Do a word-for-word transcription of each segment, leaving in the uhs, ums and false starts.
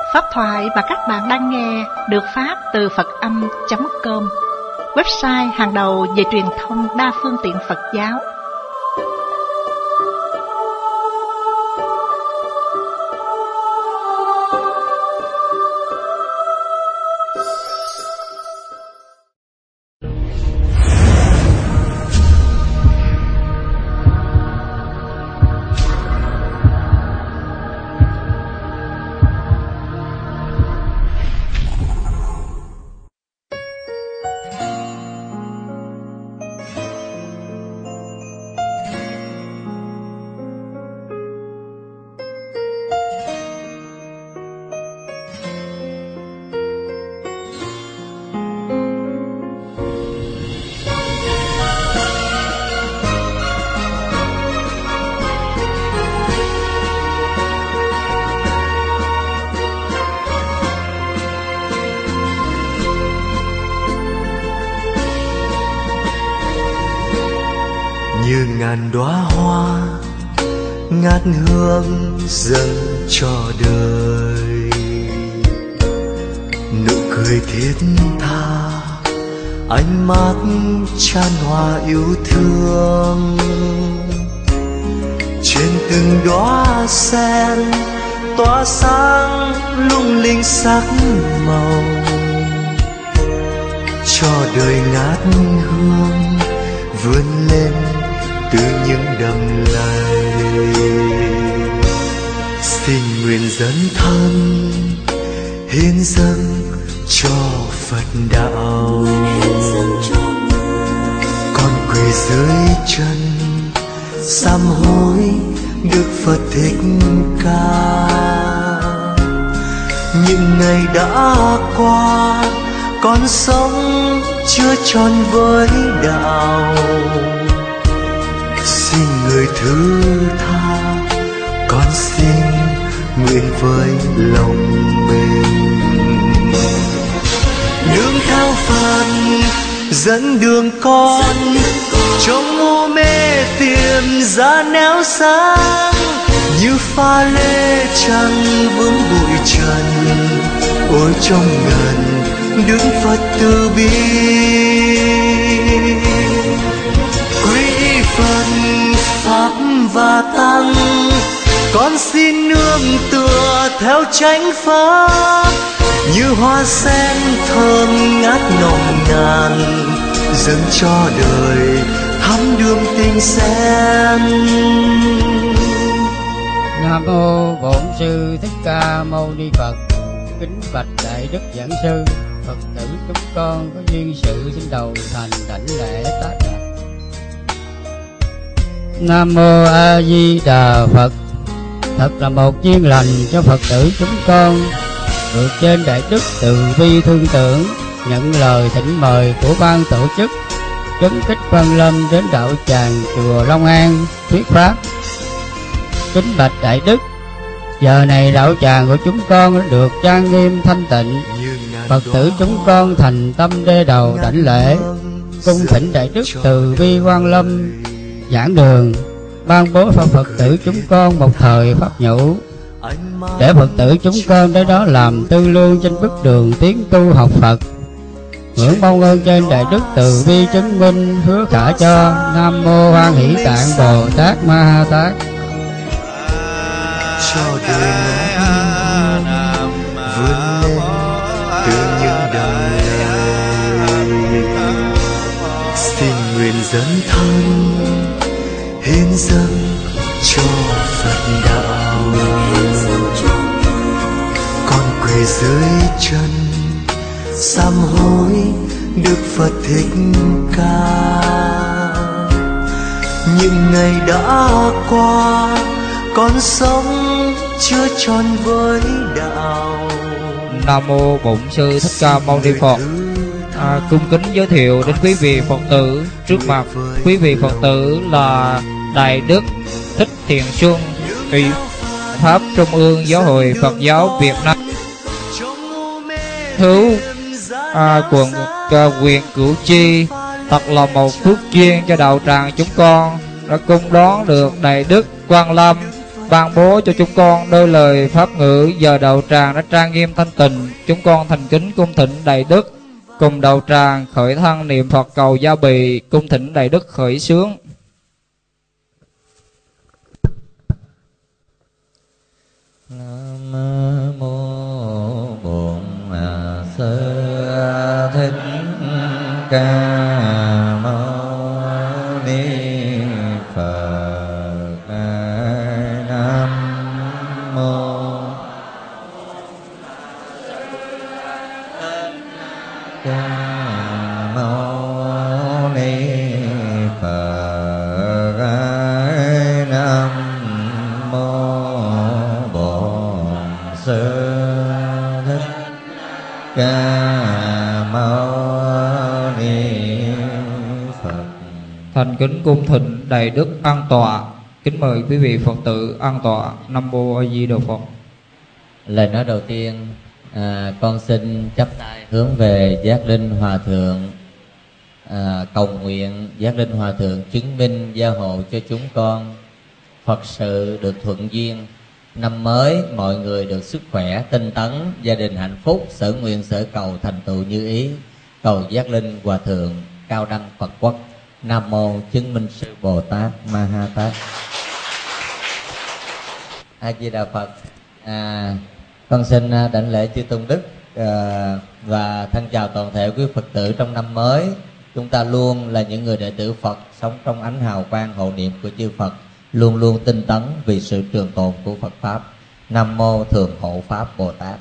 Pháp thoại mà các bạn đang nghe được phát từ Phật âm chấm com, website hàng đầu về truyền thông đa phương tiện Phật giáo. Như ngàn đóa hoa ngát hương dâng cho đời, nụ cười thiết tha ánh mắt chan hòa yêu thương. Trên từng đóa sen tỏa sáng lung linh sắc màu, cho đời ngát hương vươn lên từ những đầm lầy. Xin nguyện dấn thân hiến dâng cho Phật đạo, con quỳ dưới chân sám hối Đức Phật Thích Ca. Những ngày đã qua con sống chưa tròn với đạo, xin người thứ tha, con xin nguyện với lòng mình. Nương theo Phật dẫn đường con, trong u mê tìm ra nẻo sáng, như pha lê trăng vướng bụi trần. Ôi trong ngần Đức Phật từ bi, quý Phật Pháp và Tăng, con xin nương tựa theo chánh pháp. Như hoa sen thơm ngát nồng nàn, dâng cho đời thắm đượm tình sen. Nam mô Bổn Sư Thích Ca Mâu Ni Phật. Kính bạch đại đức giảng sư, Phật tử chúng con có duyên sự xin đầu thành đảnh lễ tác đà. Nam mô A Di Đà Phật. Thật là một duyên lành cho Phật tử chúng con được trên đại đức từ bi thương tưởng nhận lời thỉnh mời của ban tổ chức Trấn Kích Văn Lâm đến đạo tràng chùa Long An thuyết pháp. Kính bạch đại đức, giờ này đạo tràng của chúng con được trang nghiêm thanh tịnh, Phật tử chúng con thành tâm đê đầu đảnh lễ, cung thỉnh đại đức từ bi Quan Lâm giảng đường, ban bố cho Phật tử chúng con một thời pháp nhũ, để Phật tử chúng con tới đó làm tư lương trên bước đường tiến tu học Phật. Ngưỡng mong ơn trên đại đức từ bi chứng minh hứa khả cho. Nam mô Hoan Hỷ Tạng Bồ Tát Ma Ha Tát. Cho đời ngát vươn lên từ những đầm lầy, xin nguyện dấn thân hiến dâng cho Phật đạo, con quỳ dưới chân sám hối Đức Phật Thích Ca. Những ngày đã qua con sống chưa tròn với đạo. Nam mô Bổn Sư Thích Ca Mâu Ni Phật. À, cung kính giới thiệu đến quý vị Phật tử, trước mặt quý vị Phật tử là Đại Đức Thích Thiện Xuân, Ủy Pháp Trung ương Giáo hội Phật giáo Việt Nam, Thứ à, quận à, huyện Củ Chi. Thật là một phước duyên cho đạo tràng chúng con đã cung đón được Đại Đức Quan Lâm ban bố cho chúng con đôi lời pháp ngữ giờ đầu tràng đã trang nghiêm thanh tịnh. Chúng con thành kính cung thỉnh đầy đức, cùng đầu tràng khởi thân niệm Phật cầu gia bị, cung thỉnh đầy đức khởi xướng. Nam mô Bổn Sư Thích Ca Mâu Ni Phật. Nam mô Ca Mâu Ni Phật. Nam mô Bổn Sư Thích Ca Mâu Ni Phật. Thành kính cung thỉnh đầy đức an tọa. Kính mời quý vị Phật tử an tọa. Nam mô A Di Đà Phật. Lời nói đầu tiên, à, con xin chắp tay hướng về Giác Linh Hòa Thượng, à, cầu nguyện Giác Linh Hòa Thượng chứng minh gia hộ cho chúng con Phật sự được thuận duyên. Năm mới mọi người được sức khỏe, tinh tấn, gia đình hạnh phúc, sở nguyện sở cầu thành tựu như ý. Cầu Giác Linh Hòa Thượng cao đăng Phật quốc. Nam mô Chứng Minh Sư Bồ Tát Ma Ha Tát. A Di Đà Phật. À, con xin đảnh lễ chư tôn đức à, và thân chào toàn thể quý Phật tử trong năm mới. Chúng ta luôn là những người đệ tử Phật, sống trong ánh hào quang hộ niệm của chư Phật, luôn luôn tinh tấn vì sự trường tồn của Phật pháp. Nam mô Thường Hộ Pháp Bồ Tát.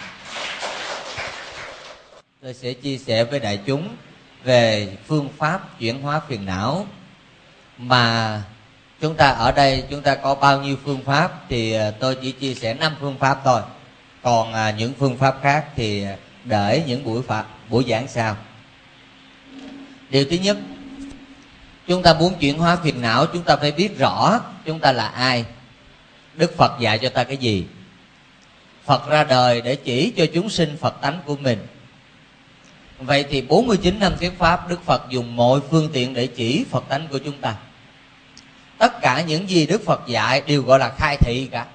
Tôi sẽ chia sẻ với đại chúng về phương pháp chuyển hóa phiền não. Mà chúng ta ở đây chúng ta có bao nhiêu phương pháp thì tôi chỉ chia sẻ năm phương pháp thôi. Còn những phương pháp khác thì để những buổi pháp, buổi giảng sau. Điều thứ nhất, chúng ta muốn chuyển hóa phiền não, chúng ta phải biết rõ chúng ta là ai, Đức Phật dạy cho ta cái gì. Phật ra đời để chỉ cho chúng sinh Phật tánh của mình. Vậy thì bốn mươi chín năm thuyết pháp, Đức Phật dùng mọi phương tiện để chỉ Phật tánh của chúng ta. Tất cả những gì Đức Phật dạy đều gọi là khai thị cả.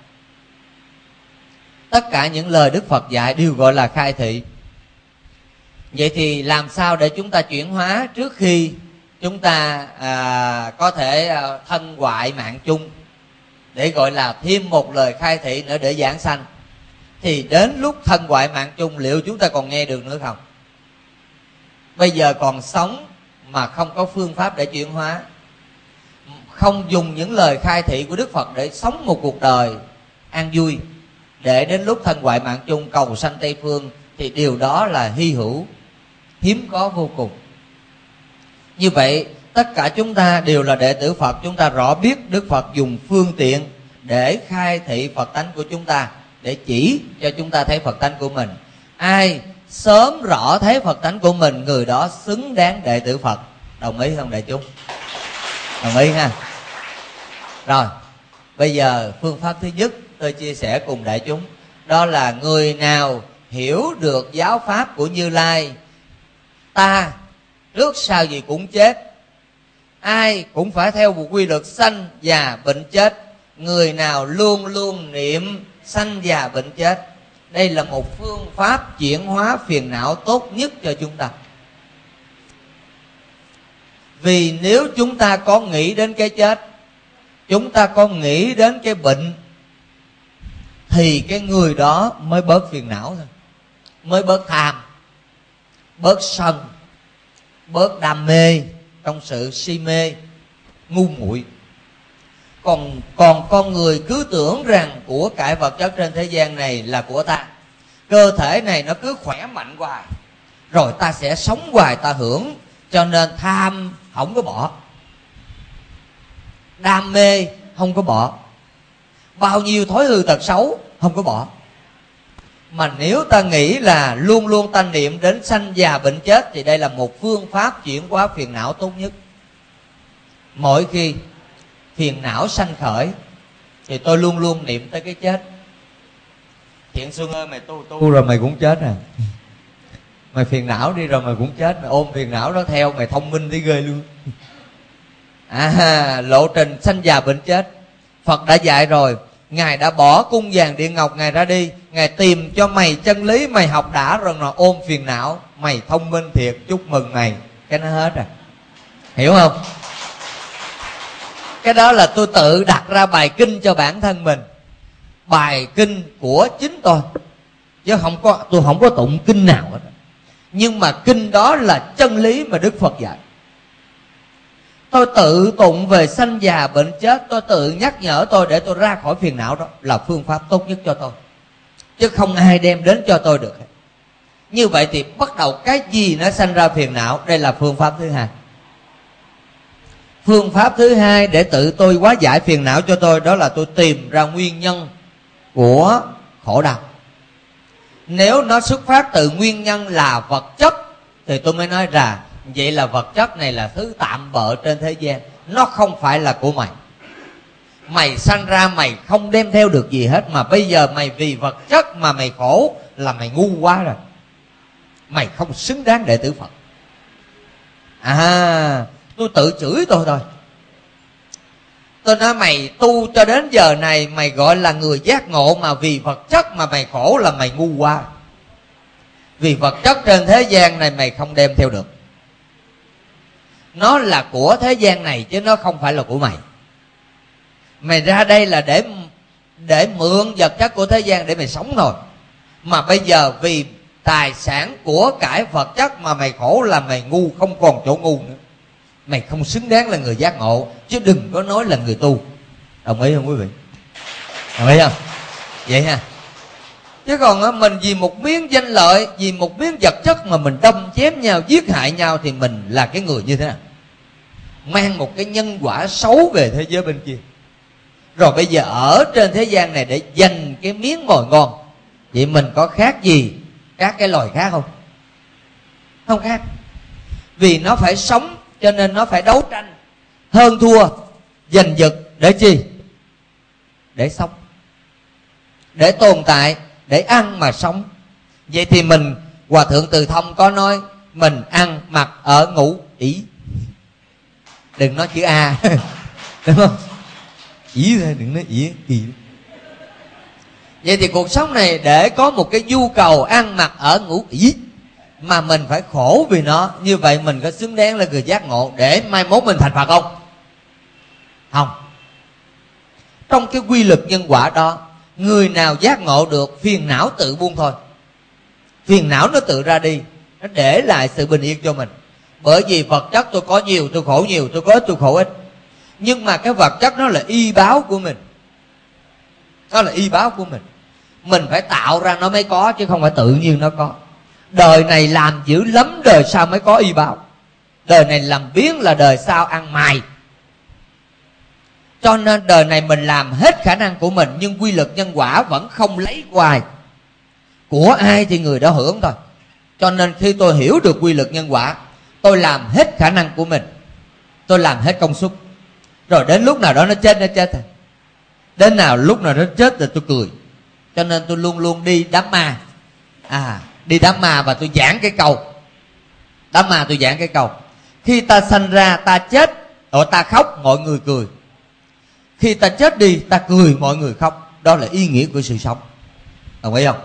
Tất cả những lời Đức Phật dạy đều gọi là khai thị. Vậy thì làm sao để chúng ta chuyển hóa trước khi chúng ta à, có thể à, thân hoại mạng chung, để gọi là thêm một lời khai thị nữa để giảng sanh? Thì đến lúc thân hoại mạng chung, liệu chúng ta còn nghe được nữa không? Bây giờ còn sống mà không có phương pháp để chuyển hóa, không dùng những lời khai thị của Đức Phật để sống một cuộc đời an vui, để đến lúc thân hoại mạng chung cầu sanh Tây Phương, thì điều đó là hy hữu, hiếm có vô cùng. Như vậy tất cả chúng ta đều là đệ tử Phật, chúng ta rõ biết Đức Phật dùng phương tiện để khai thị Phật tánh của chúng ta, để chỉ cho chúng ta thấy Phật tánh của mình. Ai sớm rõ thấy Phật tánh của mình, người đó xứng đáng đệ tử Phật. Đồng ý không đại chúng? Đồng ý ha. Rồi, bây giờ phương pháp thứ nhất tôi chia sẻ cùng đại chúng, đó là người nào hiểu được giáo pháp của Như Lai, ta trước sau gì cũng chết, ai cũng phải theo một quy luật sanh già bệnh chết. Người nào luôn luôn niệm sanh già bệnh chết, đây là một phương pháp chuyển hóa phiền não tốt nhất cho chúng ta. Vì nếu chúng ta có nghĩ đến cái chết, chúng ta có nghĩ đến cái bệnh, thì cái người đó mới bớt phiền não thôi, mới bớt tham, bớt sân, bớt đam mê trong sự si mê ngu muội. Còn còn con người cứ tưởng rằng của cải vật chất trên thế gian này là của ta, cơ thể này nó cứ khỏe mạnh hoài, rồi ta sẽ sống hoài, ta hưởng, cho nên tham không có bỏ, đam mê không có bỏ, bao nhiêu thói hư tật xấu không có bỏ. Mà nếu ta nghĩ là luôn luôn ta niệm đến sanh già bệnh chết, thì đây là một phương pháp chuyển hóa phiền não tốt nhất. Mỗi khi phiền não sanh khởi thì tôi luôn luôn niệm tới cái chết. Thiện Xuân ơi, mày tu tu rồi mày cũng chết à. Mày phiền não đi rồi mày cũng chết, mày ôm phiền não đó theo, mày thông minh tí ghê luôn. À, lộ trình sanh già bệnh chết Phật đã dạy rồi. Ngài đã bỏ cung vàng điện ngọc Ngài ra đi. Ngài tìm cho mày chân lý, mày học đã rồi mà ôm phiền não. Mày thông minh thiệt, chúc mừng mày. Cái nó hết rồi. Hiểu không? Cái đó là tôi tự đặt ra bài kinh cho bản thân mình. Bài kinh của chính tôi, chứ không có, tôi không có tụng kinh nào hết. Nhưng mà kinh đó là chân lý mà Đức Phật dạy. Tôi tự tụng về sanh già bệnh chết, tôi tự nhắc nhở tôi để tôi ra khỏi phiền não, đó là phương pháp tốt nhất cho tôi, chứ không ai đem đến cho tôi được. Như vậy thì bắt đầu cái gì nó sanh ra phiền não, đây là phương pháp thứ hai. Phương pháp thứ hai để tự tôi hóa giải phiền não cho tôi, đó là tôi tìm ra nguyên nhân của khổ đau. Nếu nó xuất phát từ nguyên nhân là vật chất thì tôi mới nói ra, vậy là vật chất này là thứ tạm bợ trên thế gian, nó không phải là của mày. Mày sanh ra mày không đem theo được gì hết, mà bây giờ mày vì vật chất mà mày khổ là mày ngu quá rồi. Mày không xứng đáng đệ tử Phật. À, tôi tự chửi tôi thôi. Tôi nói mày tu cho đến giờ này mày gọi là người giác ngộ, mà vì vật chất mà mày khổ là mày ngu quá. Vì vật chất trên thế gian này mày không đem theo được. Nó là của thế gian này chứ nó không phải là của mày. Mày ra đây là để để mượn vật chất của thế gian để mày sống thôi. Mà bây giờ vì tài sản của cải vật chất mà mày khổ là mày ngu không còn chỗ ngu nữa. Mày không xứng đáng là người giác ngộ, chứ đừng có nói là người tu. Đồng ý không quý vị? Đồng ý không? Vậy ha. Chứ còn mình vì một miếng danh lợi, vì một miếng vật chất mà mình đâm chém nhau, giết hại nhau, thì mình là cái người như thế nào? Mang một cái nhân quả xấu về thế giới bên kia. Rồi bây giờ ở trên thế gian này để giành cái miếng mồi ngon, vậy mình có khác gì các cái loài khác không? Không khác. Vì nó phải sống cho nên nó phải đấu tranh, hơn thua, giành giật để chi? Để sống, để tồn tại, để ăn mà sống. Vậy thì mình, Hòa Thượng Từ Thông có nói mình ăn mặc ở ngủ ỷ. Đừng nói chữ A. Đúng không? Ỷ thôi, đừng nói ỷ kỳ. Vậy thì cuộc sống này để có một cái nhu cầu ăn mặc ở ngủ ỷ mà mình phải khổ vì nó, như vậy mình có xứng đáng là người giác ngộ để mai mốt mình thành Phật không? Không. Trong cái quy luật nhân quả đó, người nào giác ngộ được, phiền não tự buông thôi. Phiền não nó tự ra đi, nó để lại sự bình yên cho mình. Bởi vì vật chất tôi có nhiều tôi khổ nhiều, tôi có ít tôi khổ ít. Nhưng mà cái vật chất nó là y báo của mình. Nó là y báo của mình. Mình phải tạo ra nó mới có, chứ không phải tự nhiên nó có. Đời này làm dữ lắm, đời sau mới có y báo. Đời này làm biếng là đời sau ăn mài. Cho nên đời này mình làm hết khả năng của mình, nhưng quy luật nhân quả vẫn không lấy hoài. Của ai thì người đó hưởng thôi. Cho nên khi tôi hiểu được quy luật nhân quả, tôi làm hết khả năng của mình, tôi làm hết công suất. Rồi đến lúc nào đó nó chết, nó chết thôi. Đến nào lúc nào nó chết thì tôi cười. Cho nên tôi luôn luôn đi đám ma. À, đi đám ma và tôi giảng cái câu. Đám ma tôi giảng cái câu: khi ta sanh ra ta chết, rồi ta khóc mọi người cười. Khi ta chết đi ta cười mọi người khóc. Đó là ý nghĩa của sự sống. Đồng ý không?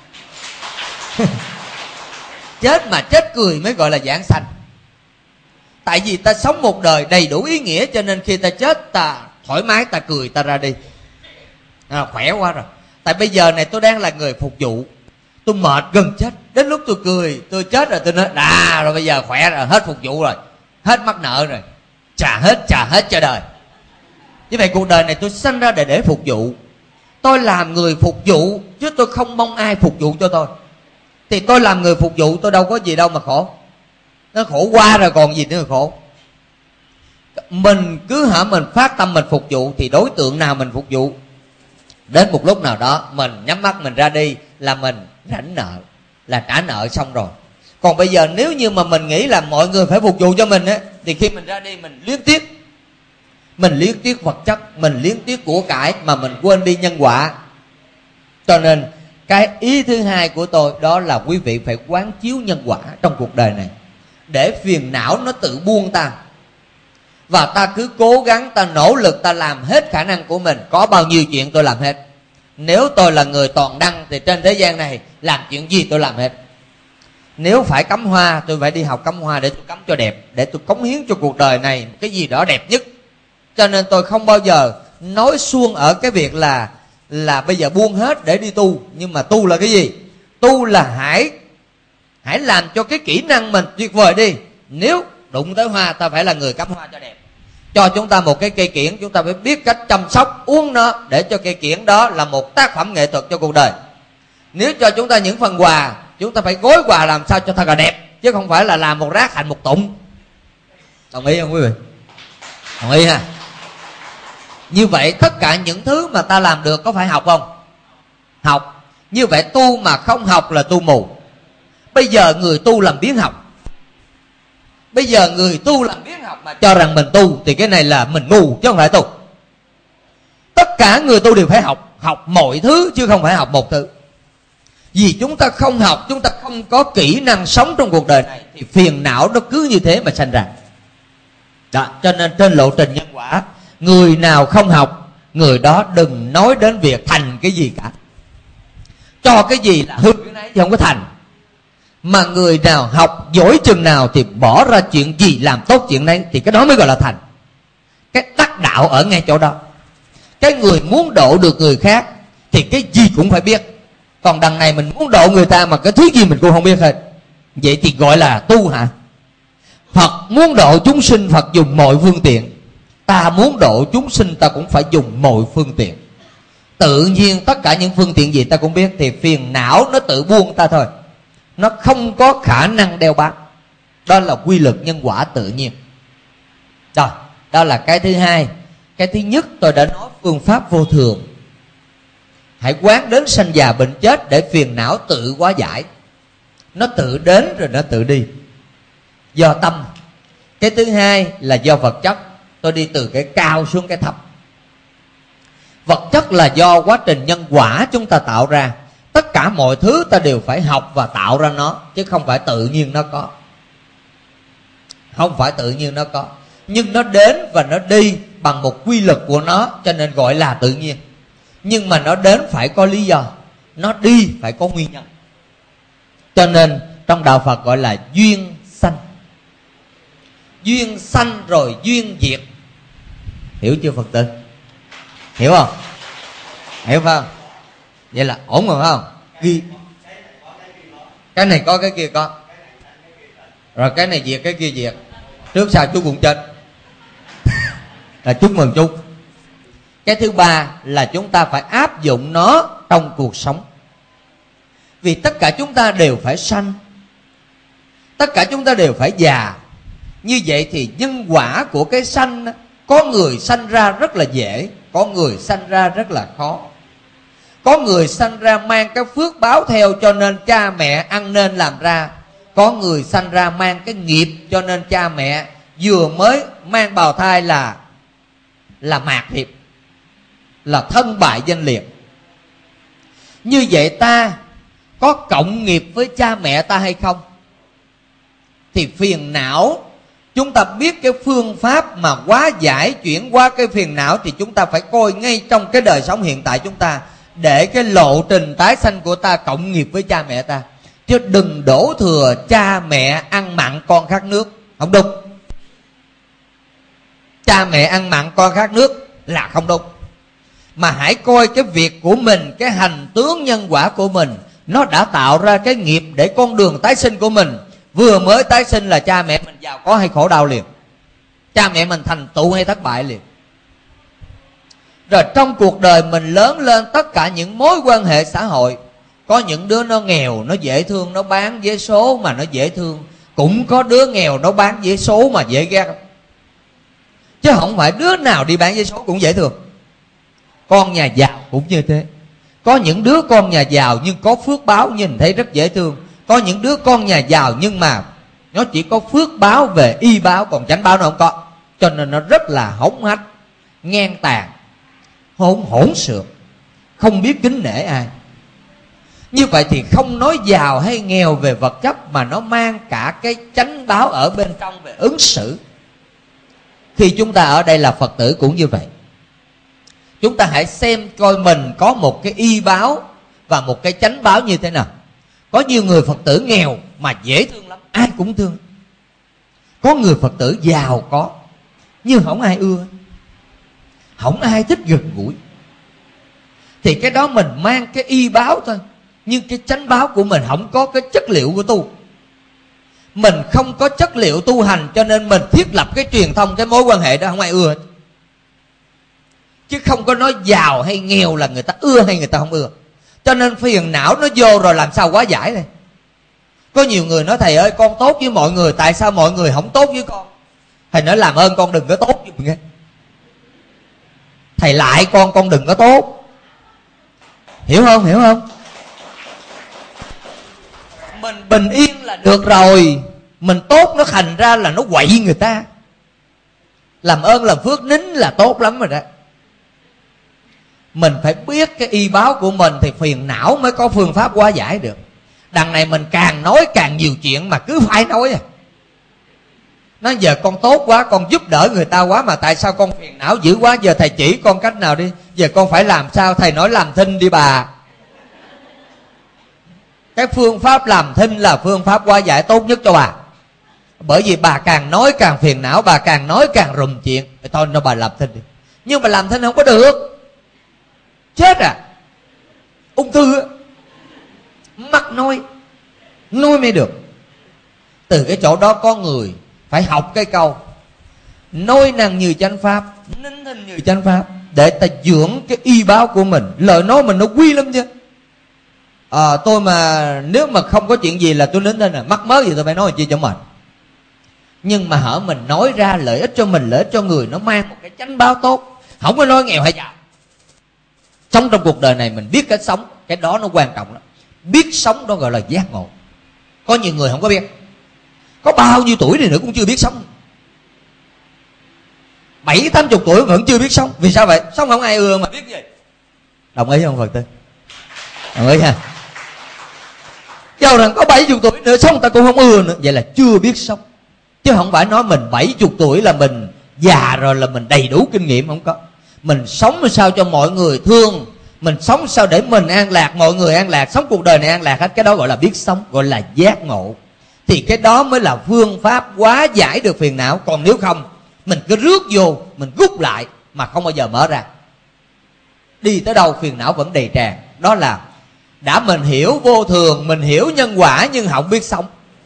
Chết mà chết cười mới gọi là giảng sanh. Tại vì ta sống một đời đầy đủ ý nghĩa, cho nên khi ta chết ta thoải mái, ta cười, ta ra đi. À, khỏe quá rồi. Tại bây giờ này tôi đang là người phục vụ, tôi mệt gần chết, đến lúc tôi cười, tôi chết rồi tôi nói đà rồi, bây giờ khỏe rồi, hết phục vụ rồi, hết mắc nợ rồi, trả hết, trả hết cho đời. Như vậy cuộc đời này tôi sanh ra để để phục vụ. Tôi làm người phục vụ, chứ tôi không mong ai phục vụ cho tôi. Thì tôi làm người phục vụ, tôi đâu có gì đâu mà khổ. Nó khổ qua rồi còn gì nữa mà khổ. Mình cứ hả mình phát tâm mình phục vụ, thì đối tượng nào mình phục vụ, đến một lúc nào đó mình nhắm mắt mình ra đi là mình rảnh nợ, là trả nợ xong rồi. Còn bây giờ nếu như mà mình nghĩ là mọi người phải phục vụ cho mình á, thì khi mình ra đi mình luyến tiếc. Mình luyến tiếc vật chất, mình luyến tiếc của cải, mà mình quên đi nhân quả. Cho nên cái ý thứ hai của tôi đó là quý vị phải quán chiếu nhân quả trong cuộc đời này, để phiền não nó tự buông ta. và ta cứ cố gắng, ta nỗ lực, ta làm hết khả năng của mình. Có bao nhiêu chuyện tôi làm hết. Nếu tôi là người toàn năng thì trên thế gian này làm chuyện gì tôi làm hết. Nếu phải cắm hoa, tôi phải đi học cắm hoa để tôi cắm cho đẹp, để tôi cống hiến cho cuộc đời này cái gì đó đẹp nhất. Cho nên tôi không bao giờ nói suông ở cái việc là là bây giờ buông hết để đi tu. Nhưng mà tu là cái gì? Tu là hãy hãy làm cho cái kỹ năng mình tuyệt vời đi. Nếu đụng tới hoa, ta phải là người cắm hoa cho đẹp. Cho chúng ta một cái cây kiển, chúng ta phải biết cách chăm sóc, uống nó, để cho cây kiển đó là một tác phẩm nghệ thuật cho cuộc đời. Nếu cho chúng ta những phần quà, chúng ta phải gối quà làm sao cho thật là đẹp, chứ không phải là làm một rác thành một tụng. Đồng ý không quý vị? Đồng ý ha? Như vậy tất cả những thứ mà ta làm được có phải học không? Học. Như vậy tu mà không học là tu mù. Bây giờ người tu làm biếng học. Bây giờ người tu làm biếng học mà cho rằng mình tu, thì cái này là mình ngu chứ không phải tu. Tất cả người tu đều phải học. Học mọi thứ chứ không phải học một thứ. Vì chúng ta không học, chúng ta không có kỹ năng sống trong cuộc đời này, thì phiền não nó cứ như thế mà sanh ra. Đó, cho nên trên lộ trình nhân quả, người nào không học, người đó đừng nói đến việc thành cái gì cả. Cho cái gì là hư cái nấy chứ không có thành. Mà người nào học giỏi chừng nào thì bỏ ra chuyện gì làm tốt chuyện đấy, thì cái đó mới gọi là thành. Cái đắc đạo ở ngay chỗ đó. Cái người muốn độ được người khác thì cái gì cũng phải biết. Còn đằng này mình muốn độ người ta mà cái thứ gì mình cũng không biết hết, vậy thì gọi là tu hả? Phật muốn độ chúng sinh, Phật dùng mọi phương tiện. Ta muốn độ chúng sinh, ta cũng phải dùng mọi phương tiện. Tự nhiên tất cả những phương tiện gì ta cũng biết, thì phiền não nó tự buông ta thôi. Nó không có khả năng đeo bám. Đó là quy luật nhân quả tự nhiên. Rồi, đó là cái thứ hai. Cái thứ nhất tôi đã nói phương pháp vô thường. Hãy quán đến sanh già bệnh chết để phiền não tự hóa giải. Nó tự đến rồi nó tự đi. Do tâm. Cái thứ hai là do vật chất. Tôi đi từ cái cao xuống cái thấp. Vật chất là do quá trình nhân quả chúng ta tạo ra. Tất cả mọi thứ ta đều phải học và tạo ra nó, chứ không phải tự nhiên nó có. Không phải tự nhiên nó có. Nhưng nó đến và nó đi bằng một quy luật của nó, cho nên gọi là tự nhiên. Nhưng mà nó đến phải có lý do, nó đi phải có nguyên nhân. Cho nên trong đạo Phật gọi là duyên sanh. Duyên sanh rồi duyên diệt. Hiểu chưa Phật tử? Hiểu không? Hiểu không? Vậy là ổn rồi không? Ghi. Cái này có cái kia có. Rồi cái này diệt cái kia diệt. Trước sau chú cũng chết. Là chúc mừng chú. Cái thứ ba là chúng ta phải áp dụng nó trong cuộc sống. Vì tất cả chúng ta đều phải sanh, tất cả chúng ta đều phải già. Như vậy thì nhân quả của cái sanh, có người sanh ra rất là dễ, có người sanh ra rất là khó. Có người sanh ra mang cái phước báo theo, cho nên cha mẹ ăn nên làm ra. Có người sanh ra mang cái nghiệp, cho nên cha mẹ vừa mới mang bào thai là là mạt thiệp, là thân bại danh liệt. Như vậy ta có cộng nghiệp với cha mẹ ta hay không? Thì phiền não, chúng ta biết cái phương pháp mà hóa giải, chuyển qua cái phiền não, thì chúng ta phải coi ngay trong cái đời sống hiện tại chúng ta, để cái lộ trình tái sanh của ta cộng nghiệp với cha mẹ ta. Chứ đừng đổ thừa cha mẹ ăn mặn con khát nước, không đúng. Cha mẹ ăn mặn con khát nước là không đúng. Mà hãy coi cái việc của mình, cái hành tướng nhân quả của mình, nó đã tạo ra cái nghiệp để con đường tái sinh của mình. Vừa mới tái sinh là cha mẹ mình giàu có hay khổ đau liền, cha mẹ mình thành tựu hay thất bại liền. Rồi trong cuộc đời mình lớn lên, tất cả những mối quan hệ xã hội, có những đứa nó nghèo, nó dễ thương, nó bán vé số mà nó dễ thương. Cũng có đứa nghèo nó bán vé số mà dễ ghét. Chứ không phải đứa nào đi bán vé số cũng dễ thương. Con nhà giàu cũng như thế. Có những đứa con nhà giàu nhưng có phước báo, nhìn thấy rất dễ thương. Có những đứa con nhà giàu nhưng mà nó chỉ có phước báo về y báo, còn chánh báo nó không có. Cho nên nó rất là hống hách, ngang tàn, hỗn hỗn xược, không biết kính nể ai. Như vậy thì không nói giàu hay nghèo về vật chất, mà nó mang cả cái chánh báo ở bên trong về ứng xử. Khi chúng ta ở đây là Phật tử cũng như vậy. Chúng ta hãy xem coi mình có một cái y báo và một cái chánh báo như thế nào. Có nhiều người Phật tử nghèo mà dễ thương lắm, ai cũng thương. Có người Phật tử giàu có nhưng không ai ưa, không ai thích gần gũi. Thì cái đó mình mang cái y báo thôi, nhưng cái chánh báo của mình không có cái chất liệu của tu. Mình không có chất liệu tu hành, cho nên mình thiết lập cái truyền thông, cái mối quan hệ đó không ai ưa hết. Chứ không có nói giàu hay nghèo là người ta ưa hay người ta không ưa. Cho nên phiền não nó vô rồi làm sao hóa giải đây. Có nhiều người nói thầy ơi con tốt với mọi người, tại sao mọi người không tốt với con? Thầy nói làm ơn con đừng có tốt với mình nghe. Thầy lại con con đừng có tốt. Hiểu không? Hiểu không? Mình bình yên là được rồi. Mình tốt nó thành ra là nó quậy người ta. Làm ơn làm phước nín là tốt lắm rồi đó. Mình phải biết cái y báo của mình thì phiền não mới có phương pháp hóa giải được. Đằng này mình càng nói càng nhiều chuyện mà cứ phải nói à. Nói giờ con tốt quá, con giúp đỡ người ta quá, mà tại sao con phiền não dữ quá? Giờ thầy chỉ con cách nào đi. Giờ con phải làm sao? Thầy nói làm thinh đi bà. Cái phương pháp làm thinh là phương pháp hóa giải tốt nhất cho bà. Bởi vì bà càng nói càng phiền não, bà càng nói càng rùm chuyện. Thôi nó bà làm thinh đi. Nhưng mà làm thinh không có được. Chết à. Ung thư mắc nói nói mới được. Từ cái chỗ đó có người phải học cái câu nói năng như chánh pháp, nín thinh như chánh pháp, để ta dưỡng cái y báo của mình. Lời nói mình nó quy lắm chứ. À, tôi mà nếu mà không có chuyện gì là tôi nín thinh, là mắc mớ gì tôi phải nói chi cho mình. Nhưng mà hở mình nói ra lợi ích cho mình, lợi ích cho người, nó mang một cái chánh báo tốt. Không có nói nghèo hay giàu. Sống trong cuộc đời này mình biết cách sống, cái đó nó quan trọng lắm. Biết sống đó gọi là giác ngộ. Có nhiều người không có biết. Có bao nhiêu tuổi này nữa cũng chưa biết sống. Bảy tám chục tuổi vẫn chưa biết sống. Vì sao vậy? Sống không ai ưa mà biết gì. Đồng ý không Phật tử? Đồng ý ha. Cho rằng có bảy chục tuổi nữa sống ta cũng không ưa nữa. Vậy là chưa biết sống. Chứ không phải nói mình bảy chục tuổi là mình già rồi, là mình đầy đủ kinh nghiệm. Không có. Mình sống sao cho mọi người thương, mình sống sao để mình an lạc, mọi người an lạc, sống cuộc đời này an lạc hết. Cái đó gọi là biết sống, gọi là giác ngộ. Thì cái đó mới là phương pháp hóa giải được phiền não. Còn nếu không, mình cứ rước vô, mình rút lại mà không bao giờ mở ra. Đi tới đâu phiền não vẫn đầy tràn. Đó là đã mình hiểu vô thường, mình hiểu nhân quả nhưng không biết sống.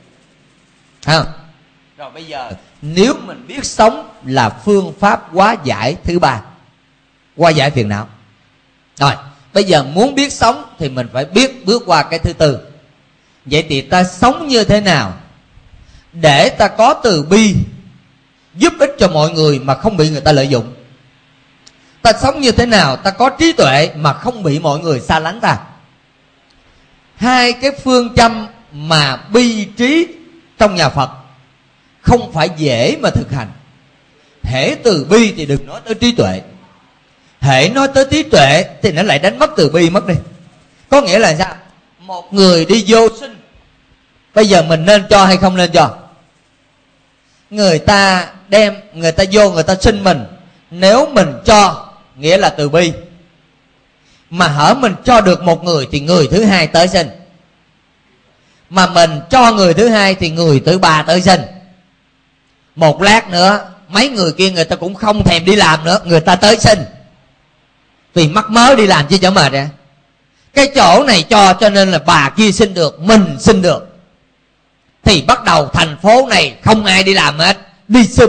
À, rồi bây giờ nếu mình biết sống là phương pháp hóa giải thứ ba, hóa giải phiền não. Rồi bây giờ muốn biết sống thì mình phải biết bước qua cái thứ tư. Vậy thì ta sống như thế nào để ta có từ bi, giúp ích cho mọi người mà không bị người ta lợi dụng? Ta sống như thế nào ta có trí tuệ mà không bị mọi người xa lánh ta? Hai cái phương châm mà bi trí trong nhà Phật không phải dễ mà thực hành. Hễ từ bi thì đừng nói tới trí tuệ. Hễ nói tới trí tuệ thì nó lại đánh mất từ bi mất đi. Có nghĩa là sao? Một người đi vô sinh, bây giờ mình nên cho hay không nên cho? Người ta đem, người ta vô, người ta sinh mình. Nếu mình cho nghĩa là từ bi. Mà hở mình cho được một người thì người thứ hai tới sinh. Mà mình cho người thứ hai thì người thứ ba tới sinh. Một lát nữa mấy người kia người ta cũng không thèm đi làm nữa, người ta tới sinh. Vì mắc mớ đi làm chứ cho mệt à. Cái chỗ này cho cho nên là bà kia xin được, mình xin được. Thì bắt đầu thành phố này không ai đi làm hết, đi xin.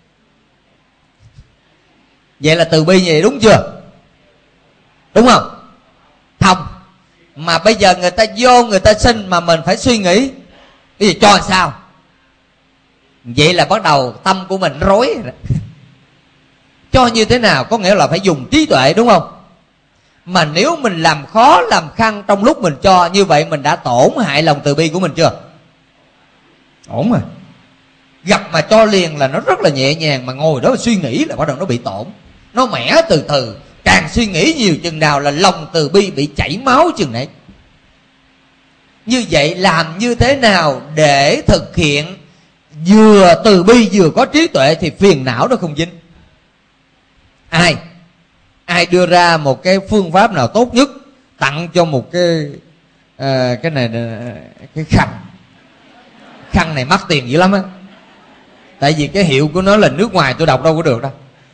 Vậy là từ bi như vậy đúng chưa? Đúng không? Không. Mà bây giờ người ta vô người ta xin mà mình phải suy nghĩ bây giờ cho sao? Vậy là bắt đầu tâm của mình rối rồi. Cho như thế nào có nghĩa là phải dùng trí tuệ đúng không? Mà nếu mình làm khó làm khăn trong lúc mình cho, như vậy mình đã tổn hại lòng từ bi của mình chưa? Ổn rồi. Gặp mà cho liền là nó rất là nhẹ nhàng, mà ngồi đó mà suy nghĩ là bắt đầu nó bị tổn. Nó mẻ từ từ, càng suy nghĩ nhiều chừng nào là lòng từ bi bị chảy máu chừng nấy. Như vậy làm như thế nào để thực hiện vừa từ bi vừa có trí tuệ thì phiền não nó không dính. Ai ai đưa ra một cái phương pháp nào tốt nhất tặng cho một cái uh, cái này cái khăn khăn này mắc tiền dữ lắm á, tại vì cái hiệu của nó là nước ngoài, tôi đọc đâu có được đâu.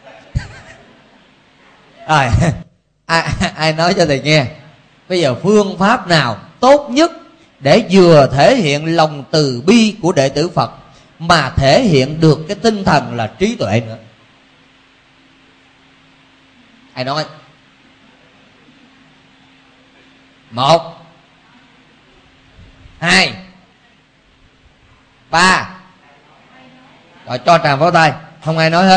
À, ai, ai nói cho thầy nghe bây giờ phương pháp nào tốt nhất để vừa thể hiện lòng từ bi của đệ tử Phật mà thể hiện được cái tinh thần là trí tuệ nữa? Ai nói? Một, hai, ba. Rồi cho tràng pháo tay. Không ai nói hết.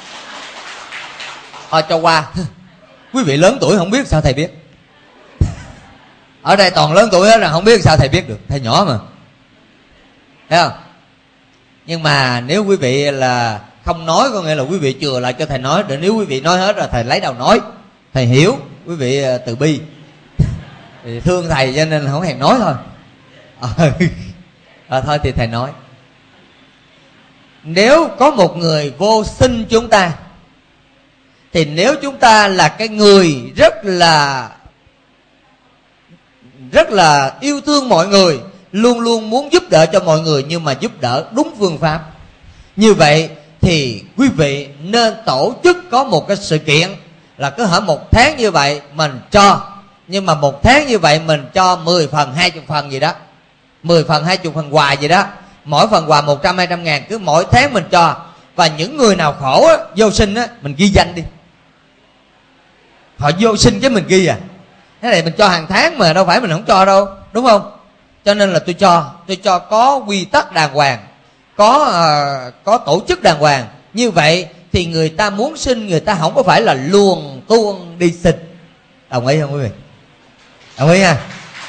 Thôi cho qua. Quý vị lớn tuổi không biết sao thầy biết. Ở đây toàn lớn tuổi hết là không biết sao thầy biết được. Thầy nhỏ mà, thấy không? Nhưng mà nếu quý vị là không nói, có nghĩa là quý vị chừa lại cho thầy nói. Để nếu quý vị nói hết rồi thầy lấy đầu nói. Thầy hiểu, quý vị từ bi thì thương thầy cho nên không hề nói thôi. À, thôi thì thầy nói. Nếu có một người vô sinh chúng ta, thì nếu chúng ta là cái người rất là rất là yêu thương mọi người, luôn luôn muốn giúp đỡ cho mọi người, nhưng mà giúp đỡ đúng phương pháp, như vậy thì quý vị nên tổ chức có một cái sự kiện là cứ hở một tháng như vậy mình cho, nhưng mà một tháng như vậy mình cho mười phần, hai mươi phần gì đó, mười phần, hai mươi phần quà gì đó, mỗi phần quà một trăm, hai trăm ngàn, cứ mỗi tháng mình cho. Và những người nào khổ á, vô sinh á, mình ghi danh đi. Họ vô sinh chứ mình ghi à. Thế này mình cho hàng tháng mà, đâu phải mình không cho đâu, đúng không? Cho nên là tôi cho, tôi cho có quy tắc đàng hoàng, có uh, có tổ chức đàng hoàng. Như vậy thì người ta muốn sinh, người ta không có phải là luồn tuôn đi sinh. Đồng ý không quý vị? Đồng ý ha?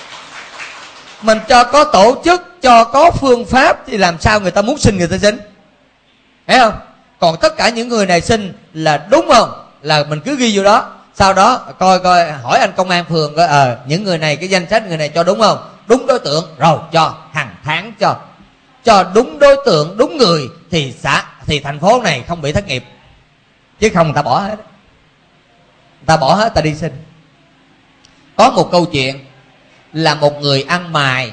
Mình cho có tổ chức, cho có phương pháp thì làm sao người ta muốn sinh người ta sinh, thấy không? Còn tất cả những người này sinh là đúng không, là mình cứ ghi vô đó. Sau đó coi coi hỏi anh công an phường coi ờ à, những người này, cái danh sách người này cho đúng không, đúng đối tượng rồi cho, hàng tháng cho. Cho đúng đối tượng, đúng người thì xã thì thành phố này không bị thất nghiệp. Chứ không người ta bỏ hết, người ta bỏ hết, ta đi sinh. Có một câu chuyện là một người ăn mày,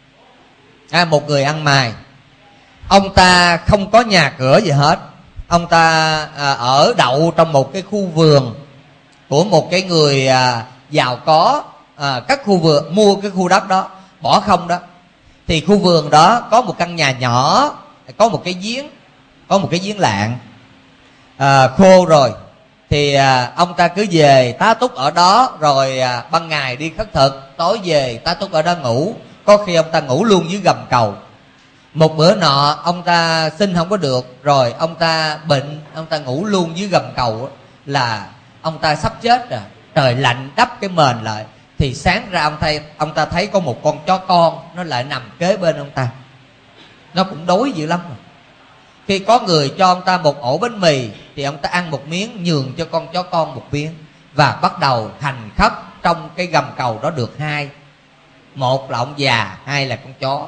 à, một người ăn mày, ông ta không có nhà cửa gì hết. Ông ta à, ở đậu trong một cái khu vườn của một cái người à, giàu có, à, các khu vườn, mua cái khu đất đó bỏ không đó. Thì khu vườn đó có một căn nhà nhỏ, có một cái giếng, có một cái giếng lạng à, khô rồi. Thì à, ông ta cứ về tá túc ở đó, rồi à, ban ngày đi khất thực, tối về tá túc ở đó ngủ. Có khi ông ta ngủ luôn dưới gầm cầu. Một bữa nọ ông ta sinh không có được, rồi ông ta bệnh, ông ta ngủ luôn dưới gầm cầu. Là ông ta sắp chết rồi, trời lạnh đắp cái mền lại. Thì sáng ra ông thấy, ông ta thấy có một con chó con nó lại nằm kế bên ông ta. Nó cũng đói dữ lắm rồi. Khi có người cho ông ta một ổ bánh mì thì ông ta ăn một miếng, nhường cho con chó con một miếng, và bắt đầu hành khất trong cái gầm cầu đó được hai. Một là ông già, hai là con chó.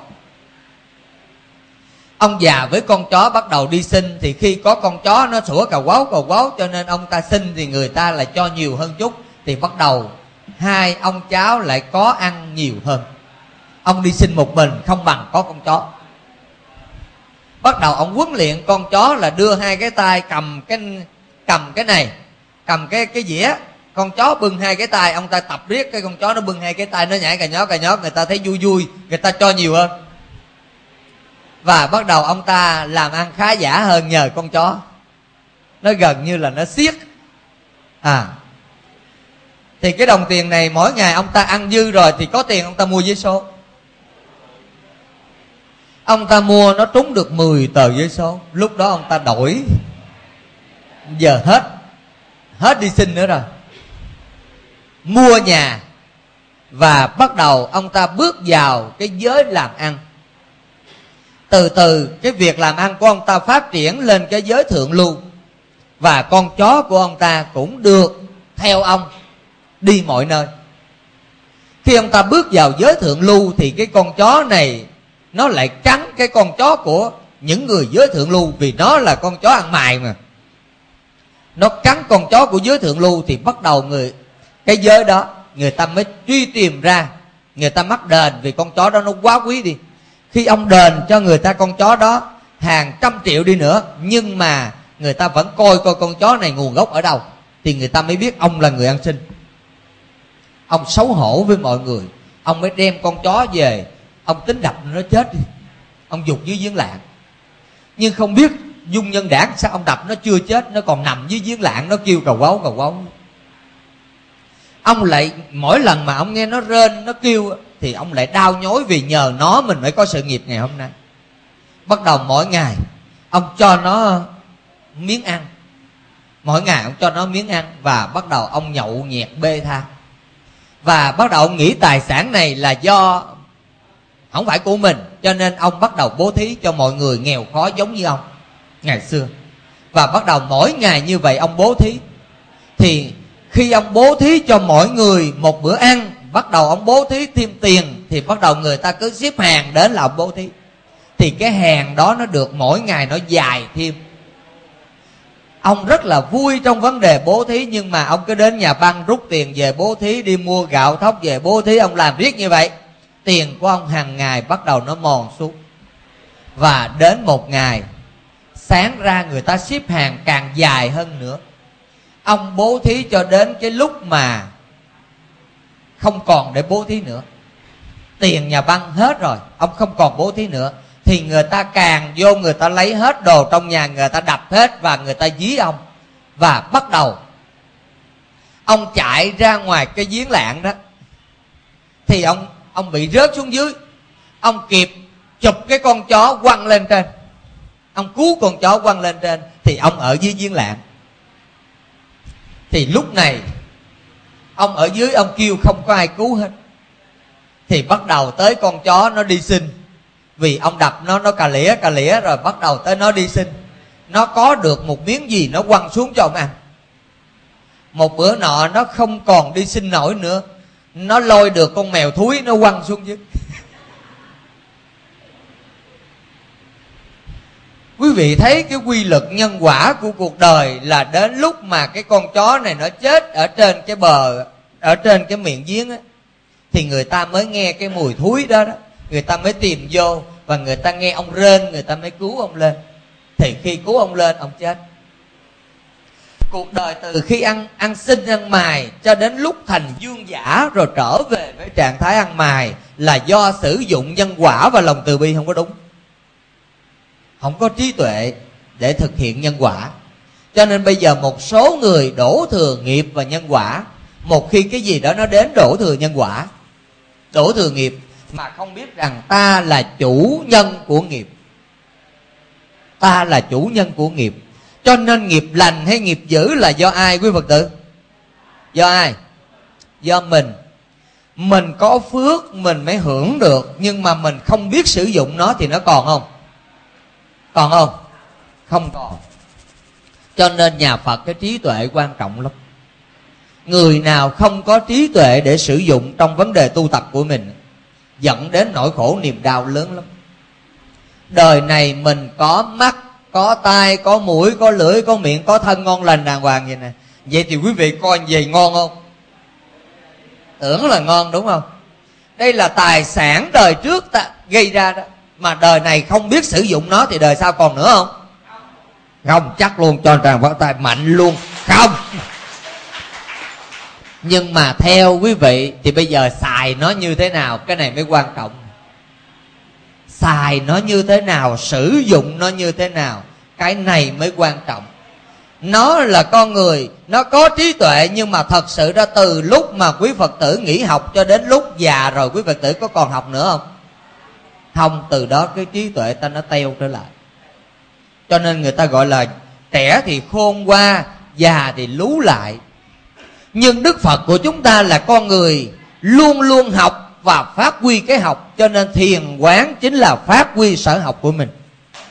Ông già với con chó bắt đầu đi sinh. Thì khi có con chó nó sủa cào quáo cào quáo, cho nên ông ta sinh thì người ta lại cho nhiều hơn chút. Thì bắt đầu hai ông cháu lại có ăn nhiều hơn. Ông đi sinh một mình không bằng có con chó. Bắt đầu ông huấn luyện con chó là đưa hai cái tay cầm cái cầm cái này, cầm cái cái dĩa. Con chó bưng hai cái tay, ông ta tập riết cái con chó nó bưng hai cái tay, nó nhảy cà nhót cà nhót, người ta thấy vui vui, người ta cho nhiều hơn. Và bắt đầu ông ta làm ăn khá giả hơn nhờ con chó. Nó gần như là nó siết. À thì cái đồng tiền này mỗi ngày ông ta ăn dư rồi thì có tiền ông ta mua vé số. Ông ta mua nó trúng được mười tờ vé số. Lúc đó ông ta đổi. Giờ hết Hết đi xin nữa rồi, mua nhà. Và bắt đầu ông ta bước vào cái giới làm ăn. Từ từ cái việc làm ăn của ông ta phát triển lên cái giới thượng lưu. Và con chó của ông ta cũng được theo ông đi mọi nơi. Khi ông ta bước vào giới thượng lưu thì cái con chó này nó lại cắn cái con chó của những người giới thượng lưu, vì nó là con chó ăn mày mà. Nó cắn con chó của giới thượng lưu thì bắt đầu người cái giới đó người ta mới truy tìm ra, người ta mắc đền vì con chó đó nó quá quý đi. Khi ông đền cho người ta con chó đó hàng trăm triệu đi nữa, nhưng mà người ta vẫn coi coi con chó này nguồn gốc ở đâu, thì người ta mới biết ông là người ăn xin. Ông xấu hổ với mọi người, ông mới đem con chó về, ông tính đập nó chết đi, ông dục dưới giếng lạng. Nhưng không biết dung nhân đảng sao ông đập nó chưa chết, nó còn nằm dưới giếng lạng, nó kêu cầu quấu cầu quấu. Ông lại mỗi lần mà ông nghe nó rên, nó kêu thì ông lại đau nhói, vì nhờ nó mình mới có sự nghiệp ngày hôm nay. Bắt đầu mỗi ngày ông cho nó miếng ăn, mỗi ngày ông cho nó miếng ăn, và bắt đầu ông nhậu nhẹt bê tha. Và bắt đầu ông nghĩ tài sản này là do không phải của mình, cho nên ông bắt đầu bố thí cho mọi người nghèo khó giống như ông ngày xưa. Và bắt đầu mỗi ngày như vậy ông bố thí. Thì khi ông bố thí cho mọi người một bữa ăn, bắt đầu ông bố thí thêm tiền, thì bắt đầu người ta cứ xếp hàng đến là ông bố thí. Thì cái hàng đó nó được mỗi ngày nó dài thêm. Ông rất là vui trong vấn đề bố thí, nhưng mà ông cứ đến nhà băng rút tiền về bố thí, đi mua gạo thóc về bố thí, ông làm riết như vậy. Tiền của ông hàng ngày bắt đầu nó mòn xuống. Và đến một ngày sáng ra người ta xếp hàng càng dài hơn nữa. Ông bố thí cho đến cái lúc mà không còn để bố thí nữa, tiền nhà băng hết rồi, ông không còn bố thí nữa, thì người ta càng vô, người ta lấy hết đồ trong nhà, người ta đập hết và người ta dí ông. Và bắt đầu ông chạy ra ngoài cái giếng lạng đó, thì ông ông bị rớt xuống dưới. Ông kịp chụp cái con chó quăng lên trên, ông cứu con chó quăng lên trên, thì ông ở dưới giếng lạng. Thì lúc này ông ở dưới, ông kêu không có ai cứu hết. Thì bắt đầu tới con chó nó đi xin, vì ông đập nó, nó cà lĩa cà lĩa rồi bắt đầu tới nó đi xin. Nó có được một miếng gì nó quăng xuống cho ông ăn. Một bữa nọ nó không còn đi xin nổi nữa, nó lôi được con mèo thúi nó quăng xuống dưới. Quý vị thấy cái quy luật nhân quả của cuộc đời là đến lúc mà cái con chó này nó chết ở trên cái bờ, ở trên cái miệng giếng á, thì người ta mới nghe cái mùi thúi đó đó, người ta mới tìm vô, và người ta nghe ông rên, người ta mới cứu ông lên. Thì khi cứu ông lên, ông chết. Cuộc đời từ khi ăn ăn xin ăn mài cho đến lúc thành dương giả rồi trở về với trạng thái ăn mài là do sử dụng nhân quả và lòng từ bi không có đúng, không có trí tuệ để thực hiện nhân quả. Cho nên bây giờ một số người đổ thừa nghiệp và nhân quả. Một khi cái gì đó nó đến đổ thừa nhân quả, đổ thừa nghiệp, mà không biết rằng ta là chủ nhân của nghiệp. Ta là chủ nhân của nghiệp. Cho nên nghiệp lành hay nghiệp dữ là do ai quý Phật tử? Do ai? Do mình. Mình có phước mình mới hưởng được, nhưng mà mình không biết sử dụng nó thì nó còn không? Còn không? Không còn. Cho nên nhà Phật cái trí tuệ quan trọng lắm. Người nào không có trí tuệ để sử dụng trong vấn đề tu tập của mình, dẫn đến nỗi khổ niềm đau lớn lắm. Đời này mình có mắt, có tai, có mũi, có lưỡi, có miệng, có thân ngon lành đàng hoàng vậy nè. Vậy thì quý vị coi về ngon không? Tưởng là ngon đúng không? Đây là tài sản đời trước ta gây ra đó, mà đời này không biết sử dụng nó thì đời sau còn nữa không? Không, chắc luôn, cho tràng pháo tay mạnh luôn. Không. Nhưng mà theo quý vị thì bây giờ xài nó như thế nào, cái này mới quan trọng. Xài nó như thế nào, sử dụng nó như thế nào, cái này mới quan trọng. Nó là con người, nó có trí tuệ, nhưng mà thật sự ra từ lúc mà quý Phật tử nghỉ học cho đến lúc già rồi, quý Phật tử có còn học nữa không? Không, từ đó cái trí tuệ ta nó teo trở lại. Cho nên người ta gọi là trẻ thì khôn qua, già thì lú lại. Nhưng Đức Phật của chúng ta là con người luôn luôn học và phát huy cái học, cho nên thiền quán chính là phát huy sở học của mình.